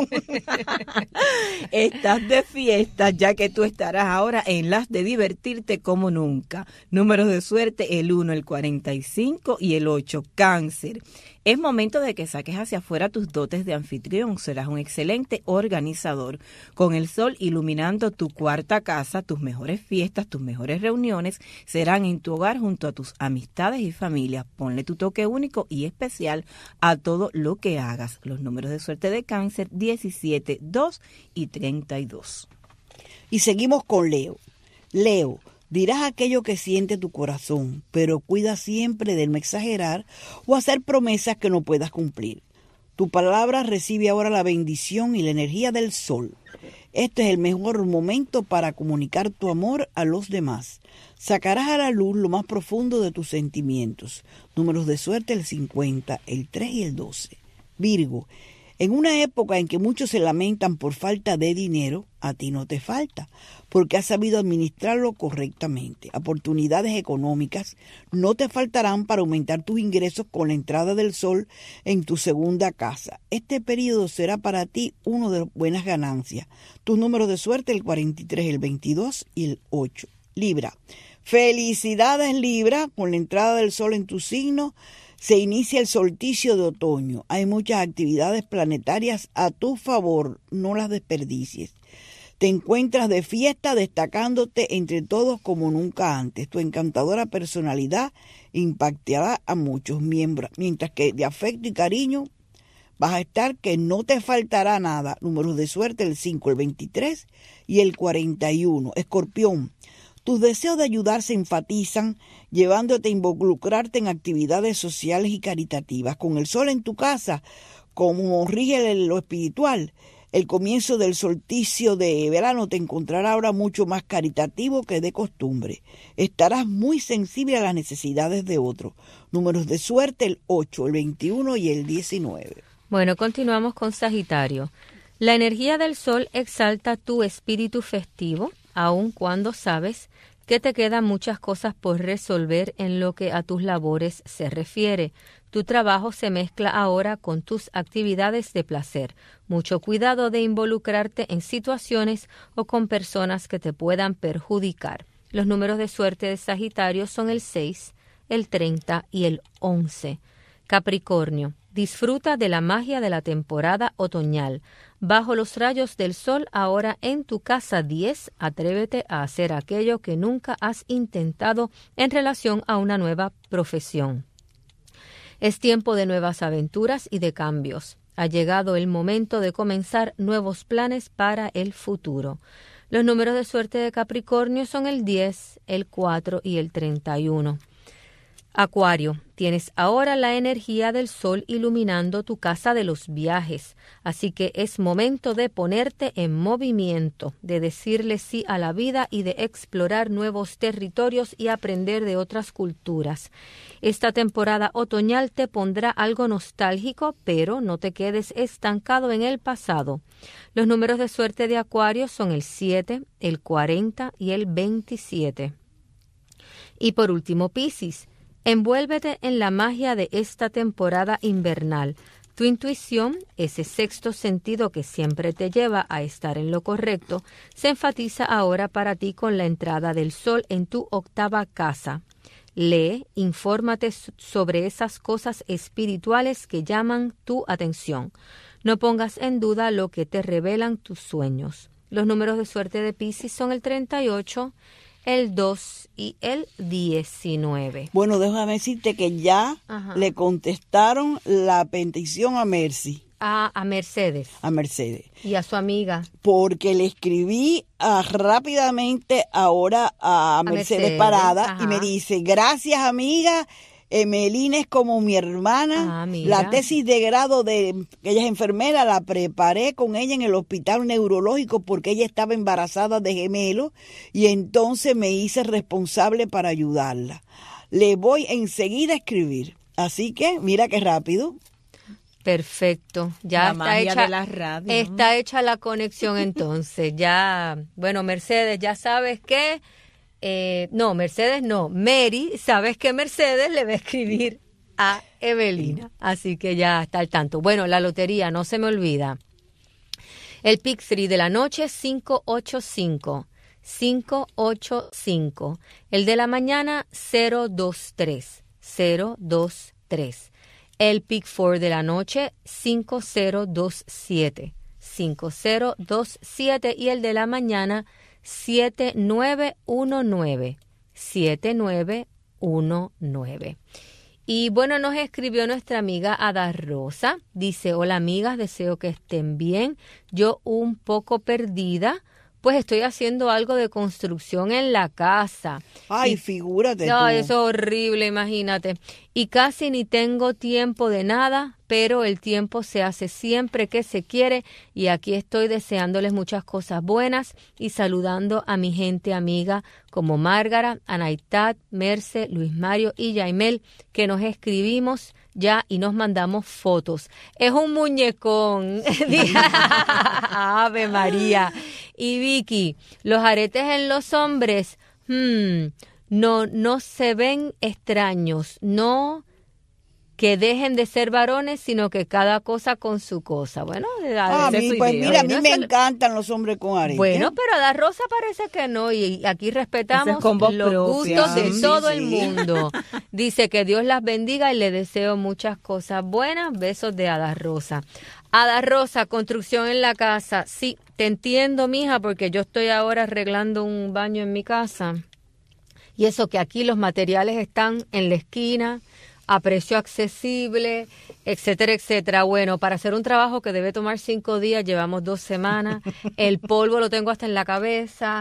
Estás de fiesta, ya que tú estarás ahora en las de divertirte como nunca. Números de suerte: el uno, el cuarenta y cinco y el ocho. Cáncer: es momento de que saques hacia afuera tus dotes de anfitrión. Serás un excelente organizador. Con el sol iluminando tu cuarta casa, tus mejores fiestas, tus mejores reuniones serán en tu hogar junto a tus amistades y familia. Ponle tu toque único y especial a todo lo que hagas. Los números de suerte de Cáncer: diecisiete, dos y treinta y dos. Y seguimos con Leo. Leo: Dirás aquello que siente tu corazón, pero cuida siempre de no exagerar o hacer promesas que no puedas cumplir. Tu palabra recibe ahora la bendición y la energía del sol. Este es el mejor momento para comunicar tu amor a los demás. Sacarás a la luz lo más profundo de tus sentimientos. Números de suerte: el cincuenta, el tres y el doce. Virgo, en una época en que muchos se lamentan por falta de dinero, a ti no te falta, porque has sabido administrarlo correctamente. Oportunidades económicas no te faltarán para aumentar tus ingresos con la entrada del sol en tu segunda casa. Este periodo será para ti uno de buenas ganancias. Tus números de suerte: el cuarenta y tres, el veintidós y el ocho. Libra, felicidades Libra, con la entrada del sol en tu signo se inicia el solsticio de otoño. Hay muchas actividades planetarias a tu favor, no las desperdicies. Te encuentras de fiesta, destacándote entre todos como nunca antes. Tu encantadora personalidad impactará a muchos miembros, mientras que de afecto y cariño vas a estar que no te faltará nada. Números de suerte: el cinco, el veintitrés y el cuarenta y uno. Escorpión, tus deseos de ayudar se enfatizan, llevándote a involucrarte en actividades sociales y caritativas. Con el sol en tu casa, como rige lo espiritual, el comienzo del solsticio de verano te encontrará ahora mucho más caritativo que de costumbre. Estarás muy sensible a las necesidades de otros. Números de suerte: el ocho, el veintiuno y el diecinueve. Bueno, continuamos con Sagitario. La energía del sol exalta tu espíritu festivo, aun cuando sabes que te quedan muchas cosas por resolver en lo que a tus labores se refiere. Tu trabajo se mezcla ahora con tus actividades de placer. Mucho cuidado de involucrarte en situaciones o con personas que te puedan perjudicar. Los números de suerte de Sagitario son el seis, el treinta y el once. Capricornio, disfruta de la magia de la temporada otoñal. Bajo los rayos del sol, ahora en tu casa diez, atrévete a hacer aquello que nunca has intentado en relación a una nueva profesión. Es tiempo de nuevas aventuras y de cambios. Ha llegado el momento de comenzar nuevos planes para el futuro. Los números de suerte de Capricornio son el diez, el cuatro y el treinta y uno. Acuario, tienes ahora la energía del sol iluminando tu casa de los viajes, así que es momento de ponerte en movimiento, de decirle sí a la vida y de explorar nuevos territorios y aprender de otras culturas. Esta temporada otoñal te pondrá algo nostálgico, pero no te quedes estancado en el pasado. Los números de suerte de Acuario son el siete, el cuarenta y el veintisiete. Y por último, Piscis. Envuélvete en la magia de esta temporada invernal. Tu intuición, ese sexto sentido que siempre te lleva a estar en lo correcto, se enfatiza ahora para ti con la entrada del sol en tu octava casa. Lee, infórmate sobre esas cosas espirituales que llaman tu atención. No pongas en duda lo que te revelan tus sueños. Los números de suerte de Piscis son el treinta y ocho, el dos y el diecinueve. Bueno, déjame decirte que ya Ajá. le contestaron la petición a Mercy. A, a Mercedes. A Mercedes. Y a su amiga. Porque le escribí a, rápidamente ahora a, a Mercedes, Mercedes Parada Ajá. y me dice, gracias amiga, Emelina es como mi hermana. Ah, la tesis de grado de ella es enfermera, la preparé con ella en el hospital neurológico porque ella estaba embarazada de gemelos y entonces me hice responsable para ayudarla. Le voy enseguida a escribir. Así que mira qué rápido. Perfecto, ya la está hecha de la radio. Está hecha la conexión entonces. Ya, bueno, Mercedes, ya sabes que Eh, no, Mercedes no, Mary, sabes que Mercedes le va a escribir a Evelina, así que ya está al tanto. Bueno, la lotería, no se me olvida. El Pick tres de la noche, cinco ocho cinco, cinco ocho cinco. El de la mañana, cero dos tres, cero dos tres. El Pick cuatro de la noche, cinco cero dos siete, cinco cero dos siete. Y el de la mañana, siete nueve uno nueve, siete nueve uno nueve. Y bueno, nos escribió nuestra amiga Ada Rosa. Dice, hola amigas, deseo que estén bien. Yo un poco perdida pues estoy haciendo algo de construcción en la casa. Ay, y, figúrate no, tú. eso es horrible, imagínate. Y casi ni tengo tiempo de nada, pero el tiempo se hace siempre que se quiere y aquí estoy deseándoles muchas cosas buenas y saludando a mi gente amiga como Márgara, Anaitat, Merce, Luis Mario y Yaimel, que nos escribimos ya y nos mandamos fotos. Es un muñecón. Ave María. Y Vicky, los aretes en los hombres, hmm, no, no se ven extraños, no que dejen de ser varones, sino que cada cosa con su cosa. Bueno, a mí, pues idea. Mira, a mí no me se... encantan los hombres con aretes. Bueno, pero a la Rosa parece que no, y aquí respetamos los propia. gustos de sí, todo sí. el mundo. Dice que Dios las bendiga y le deseo muchas cosas buenas. Besos de Ada Rosa. Ada Rosa, construcción en la casa. Sí, te entiendo, mija, porque yo estoy ahora arreglando un baño en mi casa. Y eso que aquí los materiales están en la esquina, a precio accesible, etcétera, etcétera. Bueno, para hacer un trabajo que debe tomar cinco días, llevamos dos semanas. El polvo lo tengo hasta en la cabeza.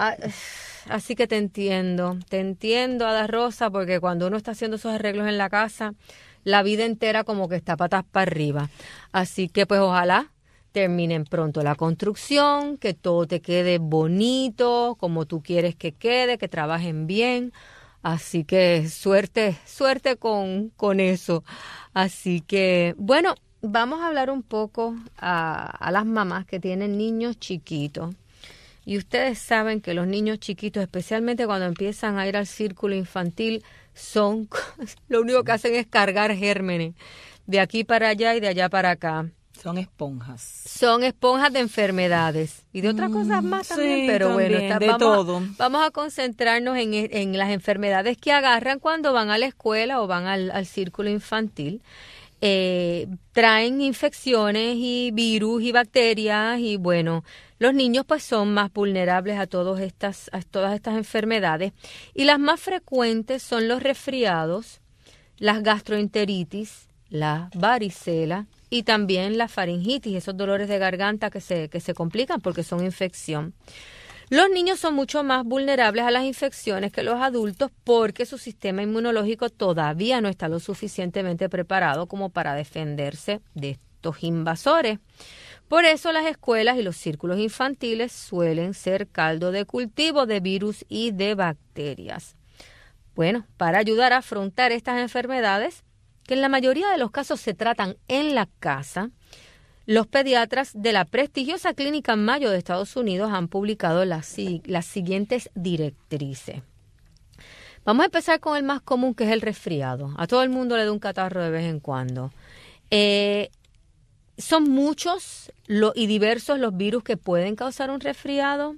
Así que te entiendo, te entiendo, Ada Rosa, porque cuando uno está haciendo esos arreglos en la casa, la vida entera como que está patas para arriba. Así que pues ojalá terminen pronto la construcción, que todo te quede bonito, como tú quieres que quede, que trabajen bien. Así que suerte, suerte con, con eso. Así que, bueno, vamos a hablar un poco a, a las mamás que tienen niños chiquitos. Y ustedes saben que los niños chiquitos, especialmente cuando empiezan a ir al círculo infantil, son, lo único que hacen es cargar gérmenes de aquí para allá y de allá para acá. Son esponjas. Son esponjas de enfermedades y de otras mm, cosas más también, sí, pero también, bueno, está, de vamos, todo. A, vamos a concentrarnos en, en las enfermedades que agarran cuando van a la escuela o van al, al círculo infantil. Eh, traen infecciones y virus y bacterias y bueno, los niños pues son más vulnerables a, todas estas, a todas estas enfermedades y las más frecuentes son los resfriados, las gastroenteritis, la varicela y también la faringitis, esos dolores de garganta que se, que se complican porque son infección. Los niños son mucho más vulnerables a las infecciones que los adultos porque su sistema inmunológico todavía no está lo suficientemente preparado como para defenderse de estos invasores. Por eso las escuelas y los círculos infantiles suelen ser caldo de cultivo de virus y de bacterias. Bueno, para ayudar a afrontar estas enfermedades, que en la mayoría de los casos se tratan en la casa, los pediatras de la prestigiosa Clínica Mayo de Estados Unidos han publicado las, las siguientes directrices. Vamos a empezar con el más común, que es el resfriado. A todo el mundo le da un catarro de vez en cuando. Eh, son muchos lo, y diversos los virus que pueden causar un resfriado.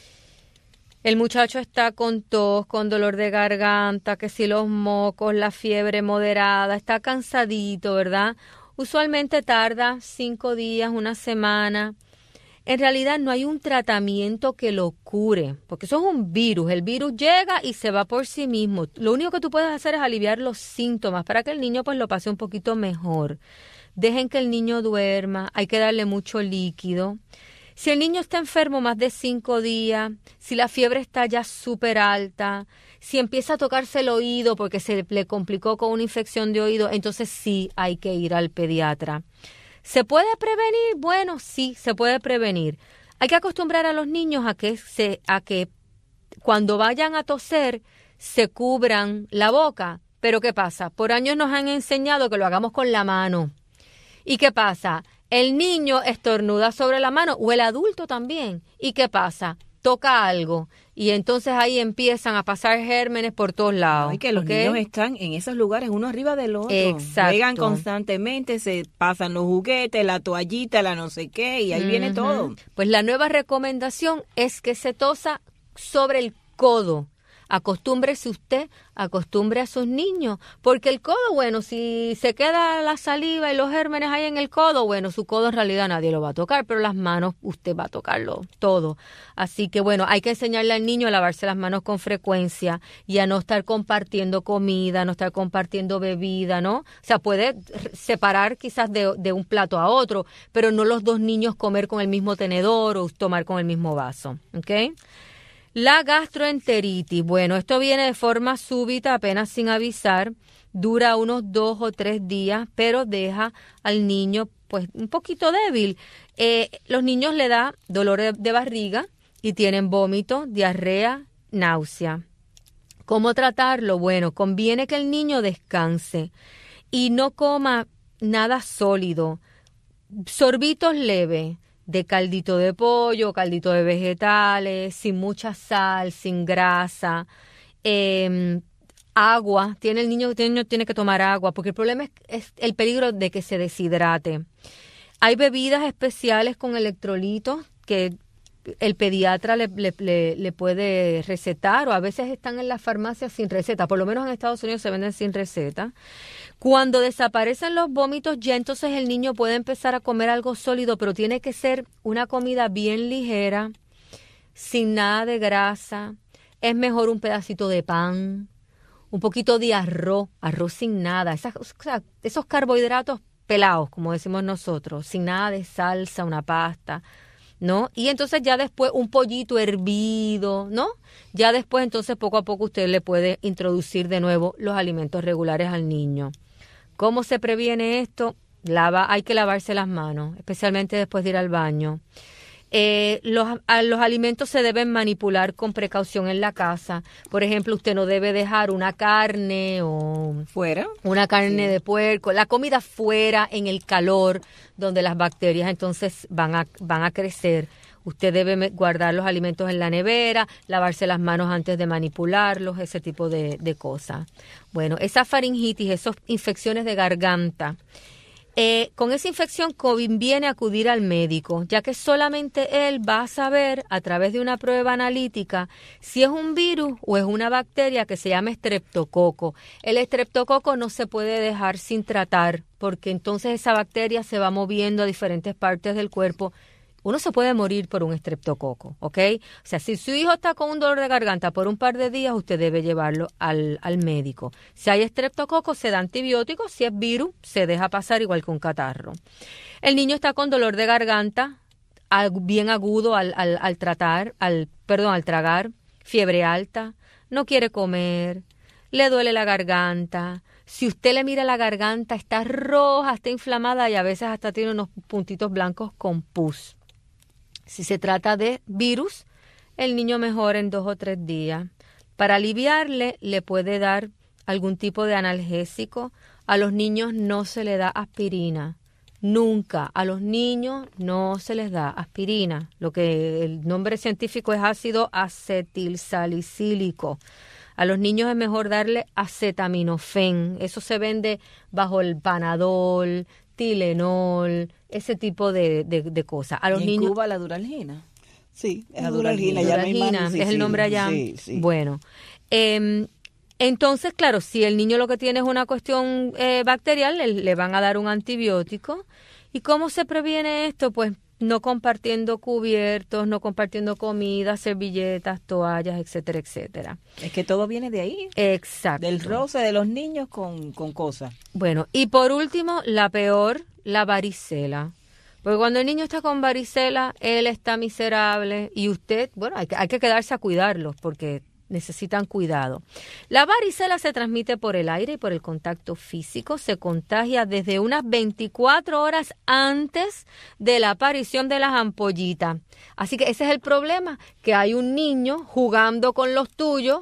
El muchacho está con tos, con dolor de garganta, que si los mocos, la fiebre moderada, está cansadito, ¿verdad? Usualmente tarda cinco días, una semana. En realidad no hay un tratamiento que lo cure, porque eso es un virus. El virus llega y se va por sí mismo. Lo único que tú puedes hacer es aliviar los síntomas para que el niño pues lo pase un poquito mejor. Dejen que el niño duerma, hay que darle mucho líquido. Si el niño está enfermo más de cinco días, si la fiebre está ya súper alta, si empieza a tocarse el oído porque se le complicó con una infección de oído, entonces sí hay que ir al pediatra. ¿Se puede prevenir? Bueno, sí, se puede prevenir. Hay que acostumbrar a los niños a que, se, a que cuando vayan a toser se cubran la boca. Pero ¿qué pasa? Por años nos han enseñado que lo hagamos con la mano. ¿Y qué pasa? El niño estornuda sobre la mano o el adulto también. ¿Y qué pasa? Toca algo y entonces ahí empiezan a pasar gérmenes por todos lados. Ay, que los ¿okay? niños están en esos lugares uno arriba del otro. Exacto. Juegan constantemente, se pasan los juguetes, la toallita, la no sé qué y ahí uh-huh. viene todo. Pues la nueva recomendación es que se tosa sobre el codo. Acostúmbrese usted, acostumbre a sus niños, porque el codo, bueno, si se queda la saliva y los gérmenes ahí en el codo, bueno, su codo en realidad nadie lo va a tocar, pero las manos usted va a tocarlo todo. Así que bueno, hay que enseñarle al niño a lavarse las manos con frecuencia y a no estar compartiendo comida, no estar compartiendo bebida, ¿no? O sea, puede separar quizás de, de un plato a otro, pero no los dos niños comer con el mismo tenedor o tomar con el mismo vaso, ¿ok? La gastroenteritis, bueno, esto viene de forma súbita, apenas sin avisar, dura unos dos o tres días, pero deja al niño pues un poquito débil. Eh, los niños le da dolor de, de barriga y tienen vómito, diarrea, náusea. ¿Cómo tratarlo? Bueno, conviene que el niño descanse y no coma nada sólido, sorbitos leves, de caldito de pollo, caldito de vegetales, sin mucha sal, sin grasa, eh, agua. Tiene el niño, el niño tiene que tomar agua, porque el problema es, es el peligro de que se deshidrate. Hay bebidas especiales con electrolitos que el pediatra le, le, le, le puede recetar, o a veces están en las farmacias sin receta. Por lo menos en Estados Unidos se venden sin receta. Cuando desaparecen los vómitos, ya entonces el niño puede empezar a comer algo sólido, pero tiene que ser una comida bien ligera, sin nada de grasa. Es mejor un pedacito de pan, un poquito de arroz, arroz sin nada, esas, o sea, esos carbohidratos pelados, como decimos nosotros, sin nada de salsa, una pasta, ¿no? Y entonces ya después un pollito hervido, ¿no? Ya después entonces poco a poco usted le puede introducir de nuevo los alimentos regulares al niño. ¿Cómo se previene esto? Lava, hay que lavarse las manos, especialmente después de ir al baño. Eh, los, a, los alimentos se deben manipular con precaución en la casa. Por ejemplo, usted no debe dejar una carne o fuera, una carne sí. de puerco, la comida fuera en el calor, donde las bacterias entonces van a, van a crecer. Usted debe guardar los alimentos en la nevera, lavarse las manos antes de manipularlos, ese tipo de, de cosas. Bueno, esa faringitis, esas infecciones de garganta, eh, con esa infección conviene acudir al médico, ya que solamente él va a saber a través de una prueba analítica si es un virus o es una bacteria que se llama estreptococo. El estreptococo no se puede dejar sin tratar, porque entonces esa bacteria se va moviendo a diferentes partes del cuerpo. Uno se puede morir por un estreptococo, ¿ok? O sea, si su hijo está con un dolor de garganta por un par de días, usted debe llevarlo al, al médico. Si hay estreptococo, se da antibióticos. Si es virus, se deja pasar igual que un catarro. El niño está con dolor de garganta, bien agudo al, al, al tratar, al, perdón, al tragar, fiebre alta, no quiere comer, le duele la garganta. Si usted le mira la garganta, está roja, está inflamada y a veces hasta tiene unos puntitos blancos con pus. Si se trata de virus, el niño mejora en dos o tres días. Para aliviarle, le puede dar algún tipo de analgésico. A los niños no se le da aspirina. Nunca. A los niños no se les da aspirina. Lo que el nombre científico es ácido acetilsalicílico. A los niños es mejor darle acetaminofén. Eso se vende bajo el Panadol, Tilenol, ese tipo de, de, de cosas. A los ¿Y en niños, Cuba la duralgina? Sí, es la duralgina. duralgina, ya es el nombre allá. Sí, sí. Bueno, eh, entonces, claro, si el niño lo que tiene es una cuestión eh, bacterial, le, le van a dar un antibiótico. ¿Y cómo se previene esto? Pues no compartiendo cubiertos, no compartiendo comida, servilletas, toallas, etcétera, etcétera. Es que todo viene de ahí. Exacto. Del roce de los niños con, con cosas. Bueno, y por último, la peor, la varicela. Porque cuando el niño está con varicela, él está miserable y usted, bueno, hay que, hay que quedarse a cuidarlos porque necesitan cuidado. La varicela se transmite por el aire y por el contacto físico. Se contagia desde unas veinticuatro horas antes de la aparición de las ampollitas. Así que ese es el problema, que hay un niño jugando con los tuyos,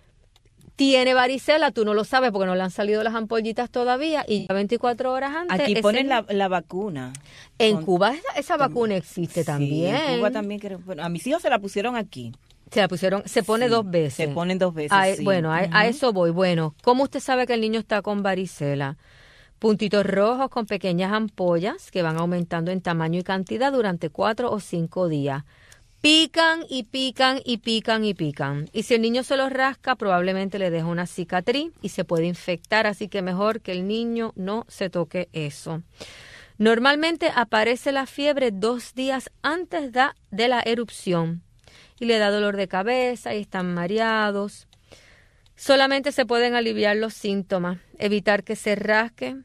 tiene varicela, tú no lo sabes porque no le han salido las ampollitas todavía y ya veinticuatro horas antes. Aquí ese, ponen la, la vacuna. En Con, Cuba esa, esa vacuna existe sí, también. En Cuba también. Creo, bueno, a mis hijos se la pusieron aquí. Se la pusieron, se pone sí, dos veces. Se ponen dos veces, a, sí. Bueno, a, uh-huh. a eso voy. Bueno, ¿cómo usted sabe que el niño está con varicela? Puntitos rojos con pequeñas ampollas que van aumentando en tamaño y cantidad durante cuatro o cinco días. pican y pican y pican y pican. Y si el niño se los rasca, probablemente le deja una cicatriz y se puede infectar, así que mejor que el niño no se toque eso. Normalmente aparece la fiebre dos días antes da, de la erupción y le da dolor de cabeza y están mareados. Solamente se pueden aliviar los síntomas, evitar que se rasque.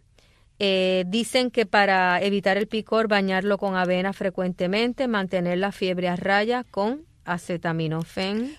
Eh, dicen que para evitar el picor, bañarlo con avena frecuentemente, mantener la fiebre a raya con acetaminofén.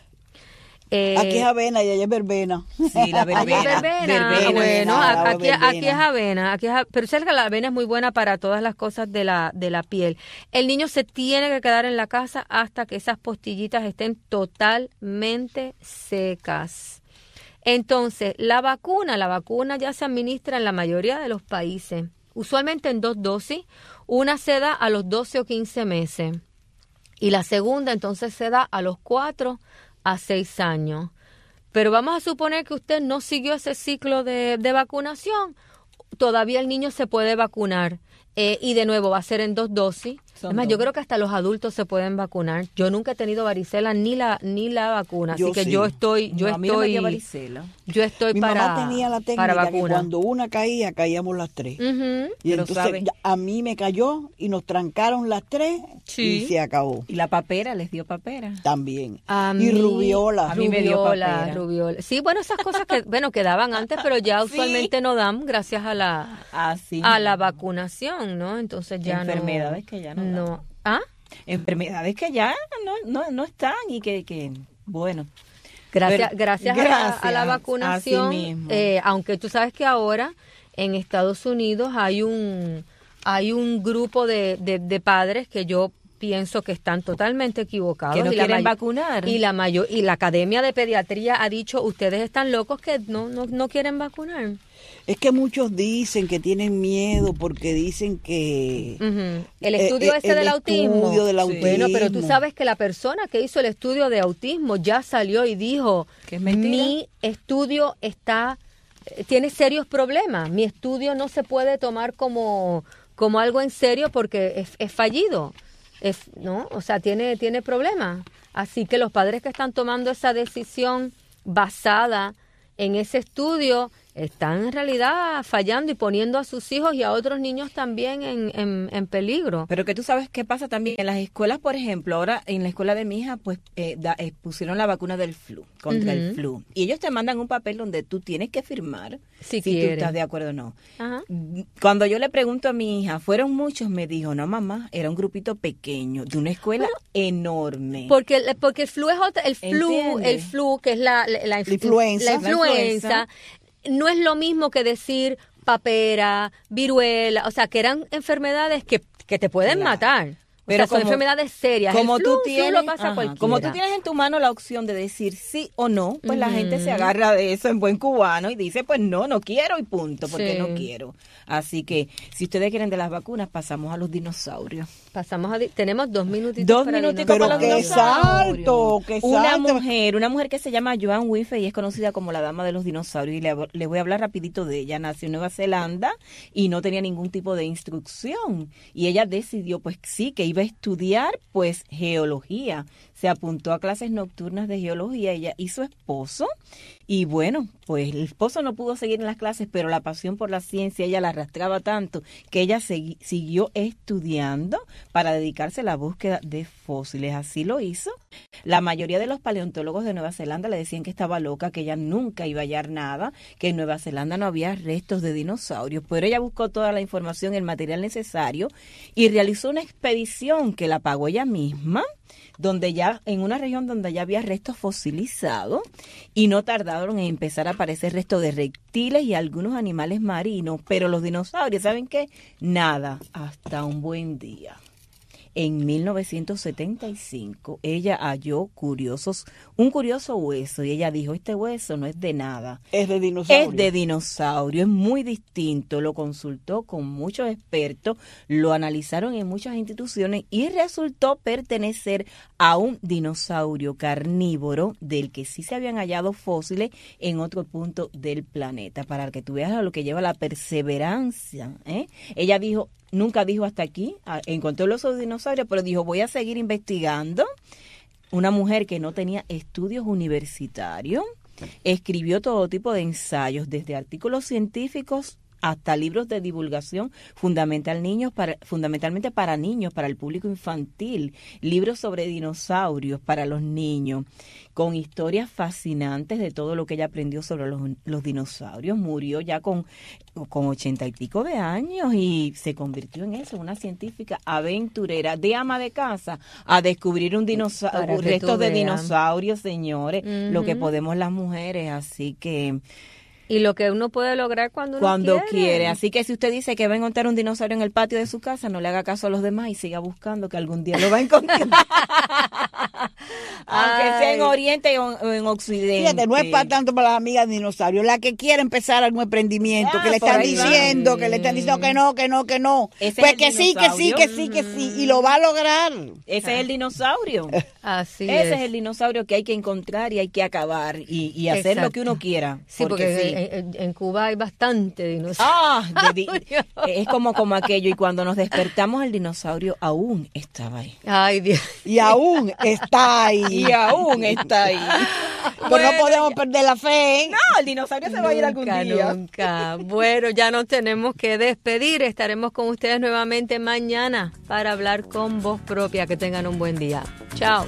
Eh, aquí es avena y allá es verbena. Sí, la verbena. Aquí es verbena. verbena. Bueno, Ah, aquí, verbena. aquí es avena. Aquí es, pero cerca la avena es muy buena para todas las cosas de la, de la piel. El niño se tiene que quedar en la casa hasta que esas postillitas estén totalmente secas. Entonces, la vacuna, la vacuna ya se administra en la mayoría de los países, usualmente en dos dosis. Una se da a los doce o quince meses y la segunda entonces se da a los cuatro a seis años. Pero vamos a suponer que usted no siguió ese ciclo de, de vacunación, todavía el niño se puede vacunar. Eh, y de nuevo va a ser en dos dosis. Son Además, dos. yo creo que hasta los adultos se pueden vacunar. Yo nunca he tenido varicela ni la ni la vacuna, Yo así que sí. yo estoy yo No, a mí no me estoy dio varicela. yo estoy Mi para mamá tenía la para técnica que vacuna. cuando una caía, caíamos las tres. Ujú. Y Pero entonces sabe. ya- a mí me cayó y nos trancaron las tres Sí. y se acabó. Y la papera, les dio papera. También. A y mí- rubiola. A mí me dio Rubiola, papera. rubiola. Sí, bueno, esas cosas que bueno que daban antes, pero ya usualmente no dan gracias a la Así. a la vacunación, ¿no? Entonces ya no- Enfermedades que ya no dan. no. ¿Ah? Enfermedades que ya no, no, no están y que, que bueno. Gracias, Pero- gracias, a la- gracias, a la así vacunación, mismo. eh, aunque tú sabes que ahora en Estados Unidos hay un hay un grupo de, de, de padres que yo pienso que están totalmente equivocados Que no y la quieren mayo- vacunar. y la mayo- y la Academia de Pediatría ha dicho ustedes están locos que no no, no quieren vacunar. Es que muchos dicen que tienen miedo porque dicen que... Ujú. El Eh, estudio eh, ese el del autismo. estudio del Bueno, pero tú autismo. sabes que la persona que hizo el estudio de autismo ya salió y dijo, ¿Que es mentira? mi estudio está eh, tiene serios problemas. Mi estudio no se puede tomar como como algo en serio porque es, es fallido. Es, ¿no? O sea, tiene tiene problemas. Así que los padres que están tomando esa decisión basada en ese estudio están en realidad fallando y poniendo a sus hijos y a otros niños también en, en, en peligro. Pero que tú sabes qué pasa también en las escuelas, por ejemplo, ahora en la escuela de mi hija, pues eh, da- eh, pusieron la vacuna del flu, contra el Ujú. flu. Y ellos te mandan un papel donde tú tienes que firmar Si si tú quiere. estás de acuerdo o no. Ajá. Cuando yo le pregunto a mi hija, ¿fueron muchos? Me dijo, no mamá, era un grupito pequeño, de una escuela enorme. Porque el- porque el flu es otra, el flu, ¿Entiende? el flu que es la la, la inf- influenza. la La influenza, influenza. no es lo mismo que decir papera, viruela, o sea, que eran enfermedades que, que te pueden Claro. matar. O Pero sea, son como- enfermedades serias. Como el flu, tú flu tienes, lo pasa ajá, cualquiera. como tú tienes en tu mano la opción de decir sí o no, pues la Ujú. gente se agarra de eso en buen cubano y dice, pues no, no quiero y punto, porque Sí. no quiero. Así que si ustedes quieren de las vacunas, pasamos a los dinosaurios. Pasamos a di- tenemos dos minutitos Dos para minutitos Pero para los qué dinosaurios. salto, qué Una salto. mujer, una mujer que se llama Joan Winfrey y es conocida como la dama de los dinosaurios y le, le voy a hablar rapidito de ella. Nació en Nueva Zelanda y no tenía ningún tipo de instrucción y ella decidió pues sí que iba a estudiar pues geología. Se apuntó a clases nocturnas de geología, ella y su esposo. Y bueno, pues el esposo no pudo seguir en las clases, pero la pasión por la ciencia ella la arrastraba tanto que ella segui- siguió estudiando para dedicarse a la búsqueda de fósiles. Así lo hizo. La mayoría de los paleontólogos de Nueva Zelanda le decían que estaba loca, que ella nunca iba a hallar nada, que en Nueva Zelanda no había restos de dinosaurios. Pero ella buscó toda la información, el material necesario y realizó una expedición que la pagó ella misma, donde ya en una región donde ya había restos fosilizados y no tardaron en empezar a aparecer restos de reptiles y algunos animales marinos, pero los dinosaurios, ¿saben qué? Nada, hasta un buen día. En mil novecientos setenta y cinco ella halló curiosos, un curioso hueso y ella dijo, este hueso no es de nada. Es de dinosaurio. Es de dinosaurio, es muy distinto. Lo consultó con muchos expertos, lo analizaron en muchas instituciones y resultó pertenecer a un dinosaurio carnívoro del que sí se habían hallado fósiles en otro punto del planeta. Para que tú veas a lo que lleva la perseverancia, ¿eh? Ella dijo, nunca dijo hasta aquí, encontró los dinosaurios, pero dijo, voy a seguir investigando. Una mujer que no tenía estudios universitarios, escribió todo tipo de ensayos, desde artículos científicos hasta libros de divulgación fundamental niños para, fundamentalmente para niños, para el público infantil, libros sobre dinosaurios para los niños, con historias fascinantes de todo lo que ella aprendió sobre los, los dinosaurios. Murió ya con, con ochenta y pico de años y se convirtió en eso, una científica aventurera, de ama de casa, a descubrir un dinosaurio, restos de dinosaurios, señores, uh-huh. lo que podemos las mujeres, así que... Y lo que uno puede lograr cuando uno cuando quiere. quiere. Así que si usted dice que va a encontrar un dinosaurio en el patio de su casa, no le haga caso a los demás y siga buscando que algún día lo va a encontrar. Aunque sea en Oriente o en Occidente. Fíjate, no es para tanto para las amigas de dinosaurios. La que quiere empezar algún emprendimiento, ah, que le están diciendo, va. que le están diciendo que no, que no, que no. Ese pues es que sí, que sí, que sí, que sí. Y lo va a lograr. Ese ah. es el dinosaurio. Así Ese es. es el dinosaurio que hay que encontrar y hay que acabar y, y hacer Exacto. lo que uno quiera. Sí, porque, porque sí. En, en Cuba hay bastante dinosaurio. Ah, de, de, es como, como aquello. Y cuando nos despertamos, el dinosaurio aún estaba ahí. Ay, Dios. Y aún está ahí. Y aún está ahí. Pero bueno, no podemos perder la fe. No, el dinosaurio se nunca, va a ir algún día. Nunca. Bueno, ya nos tenemos que despedir. Estaremos con ustedes nuevamente mañana para hablar con voz propia. Que tengan un buen día. Chao.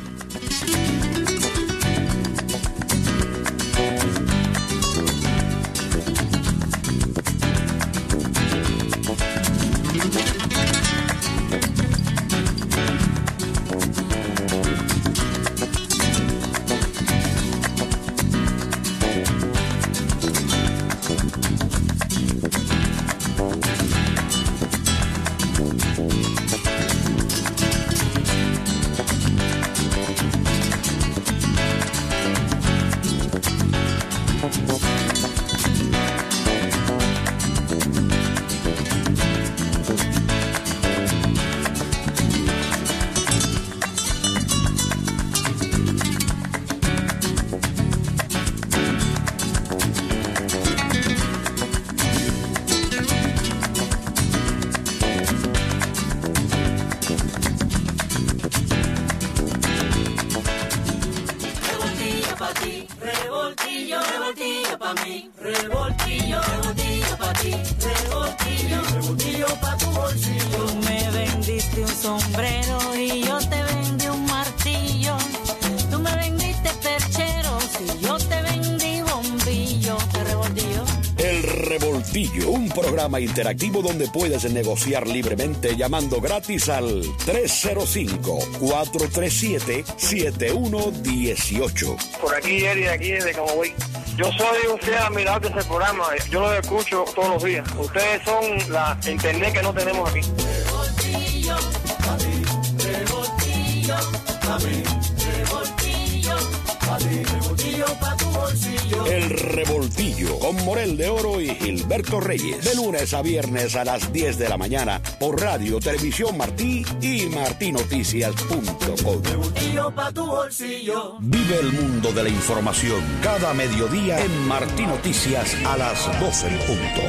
Un programa interactivo donde puedes negociar libremente llamando gratis al tres cero cinco, cuatro tres siete, siete uno uno ocho. Por aquí, Eri, aquí desde Camagüey. Yo soy un fiel admirador de ese programa. Yo lo escucho todos los días. Ustedes son la internet que no tenemos aquí. Revoltillo, a mí, revoltillo, a mí, revoltillo, a mí, revoltillo pa' tu bolsillo. El Revoltillo con Morel de Oro y Gilberto Reyes. De lunes a viernes a las diez de la mañana por Radio Televisión Martí y martí noticias punto com. Revoltillo pa' tu bolsillo. Vive el mundo de la información cada mediodía en Martí Noticias a las doce en punto.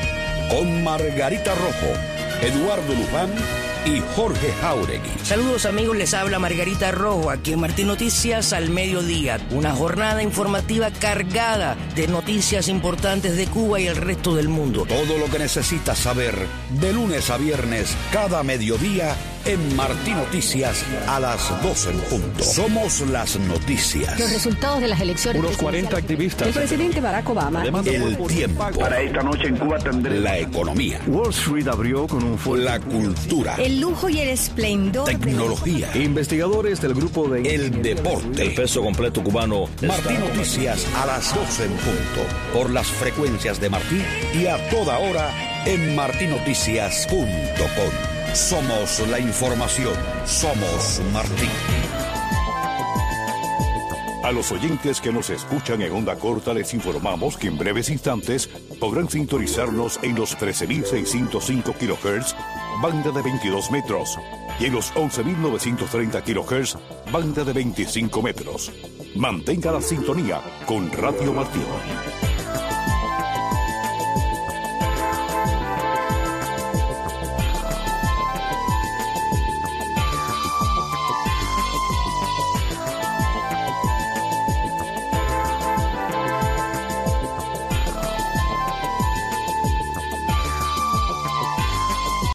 Con Margarita Rojo, Eduardo Luján y Jorge Jauregui. Saludos amigos, les habla Margarita Rojo aquí en Martí Noticias al mediodía. Una jornada informativa cargada de noticias importantes de Cuba y el resto del mundo. Todo lo que necesitas saber de lunes a viernes cada mediodía en Martí Noticias a las doce en punto. Somos las noticias. Los resultados de las elecciones. Unos cuarenta activistas. El presidente Barack Obama. El tiempo. Para esta noche en Cuba tendré la economía. Wall Street abrió con un fuerte. La cultura. El lujo y el esplendor. Tecnología. De... Investigadores del grupo de... El deporte. El peso completo cubano. Martí Noticias a las doce en punto. Por las frecuencias de Martí y a toda hora en martí noticias punto com. Somos la información. Somos Martí. A los oyentes que nos escuchan en onda corta les informamos que en breves instantes podrán sintonizarnos en los trece mil seiscientos cinco kilohertz, banda de veintidós metros, y en los once mil novecientos treinta kilohertz, banda de veinticinco metros. Mantenga la sintonía con Radio Martí.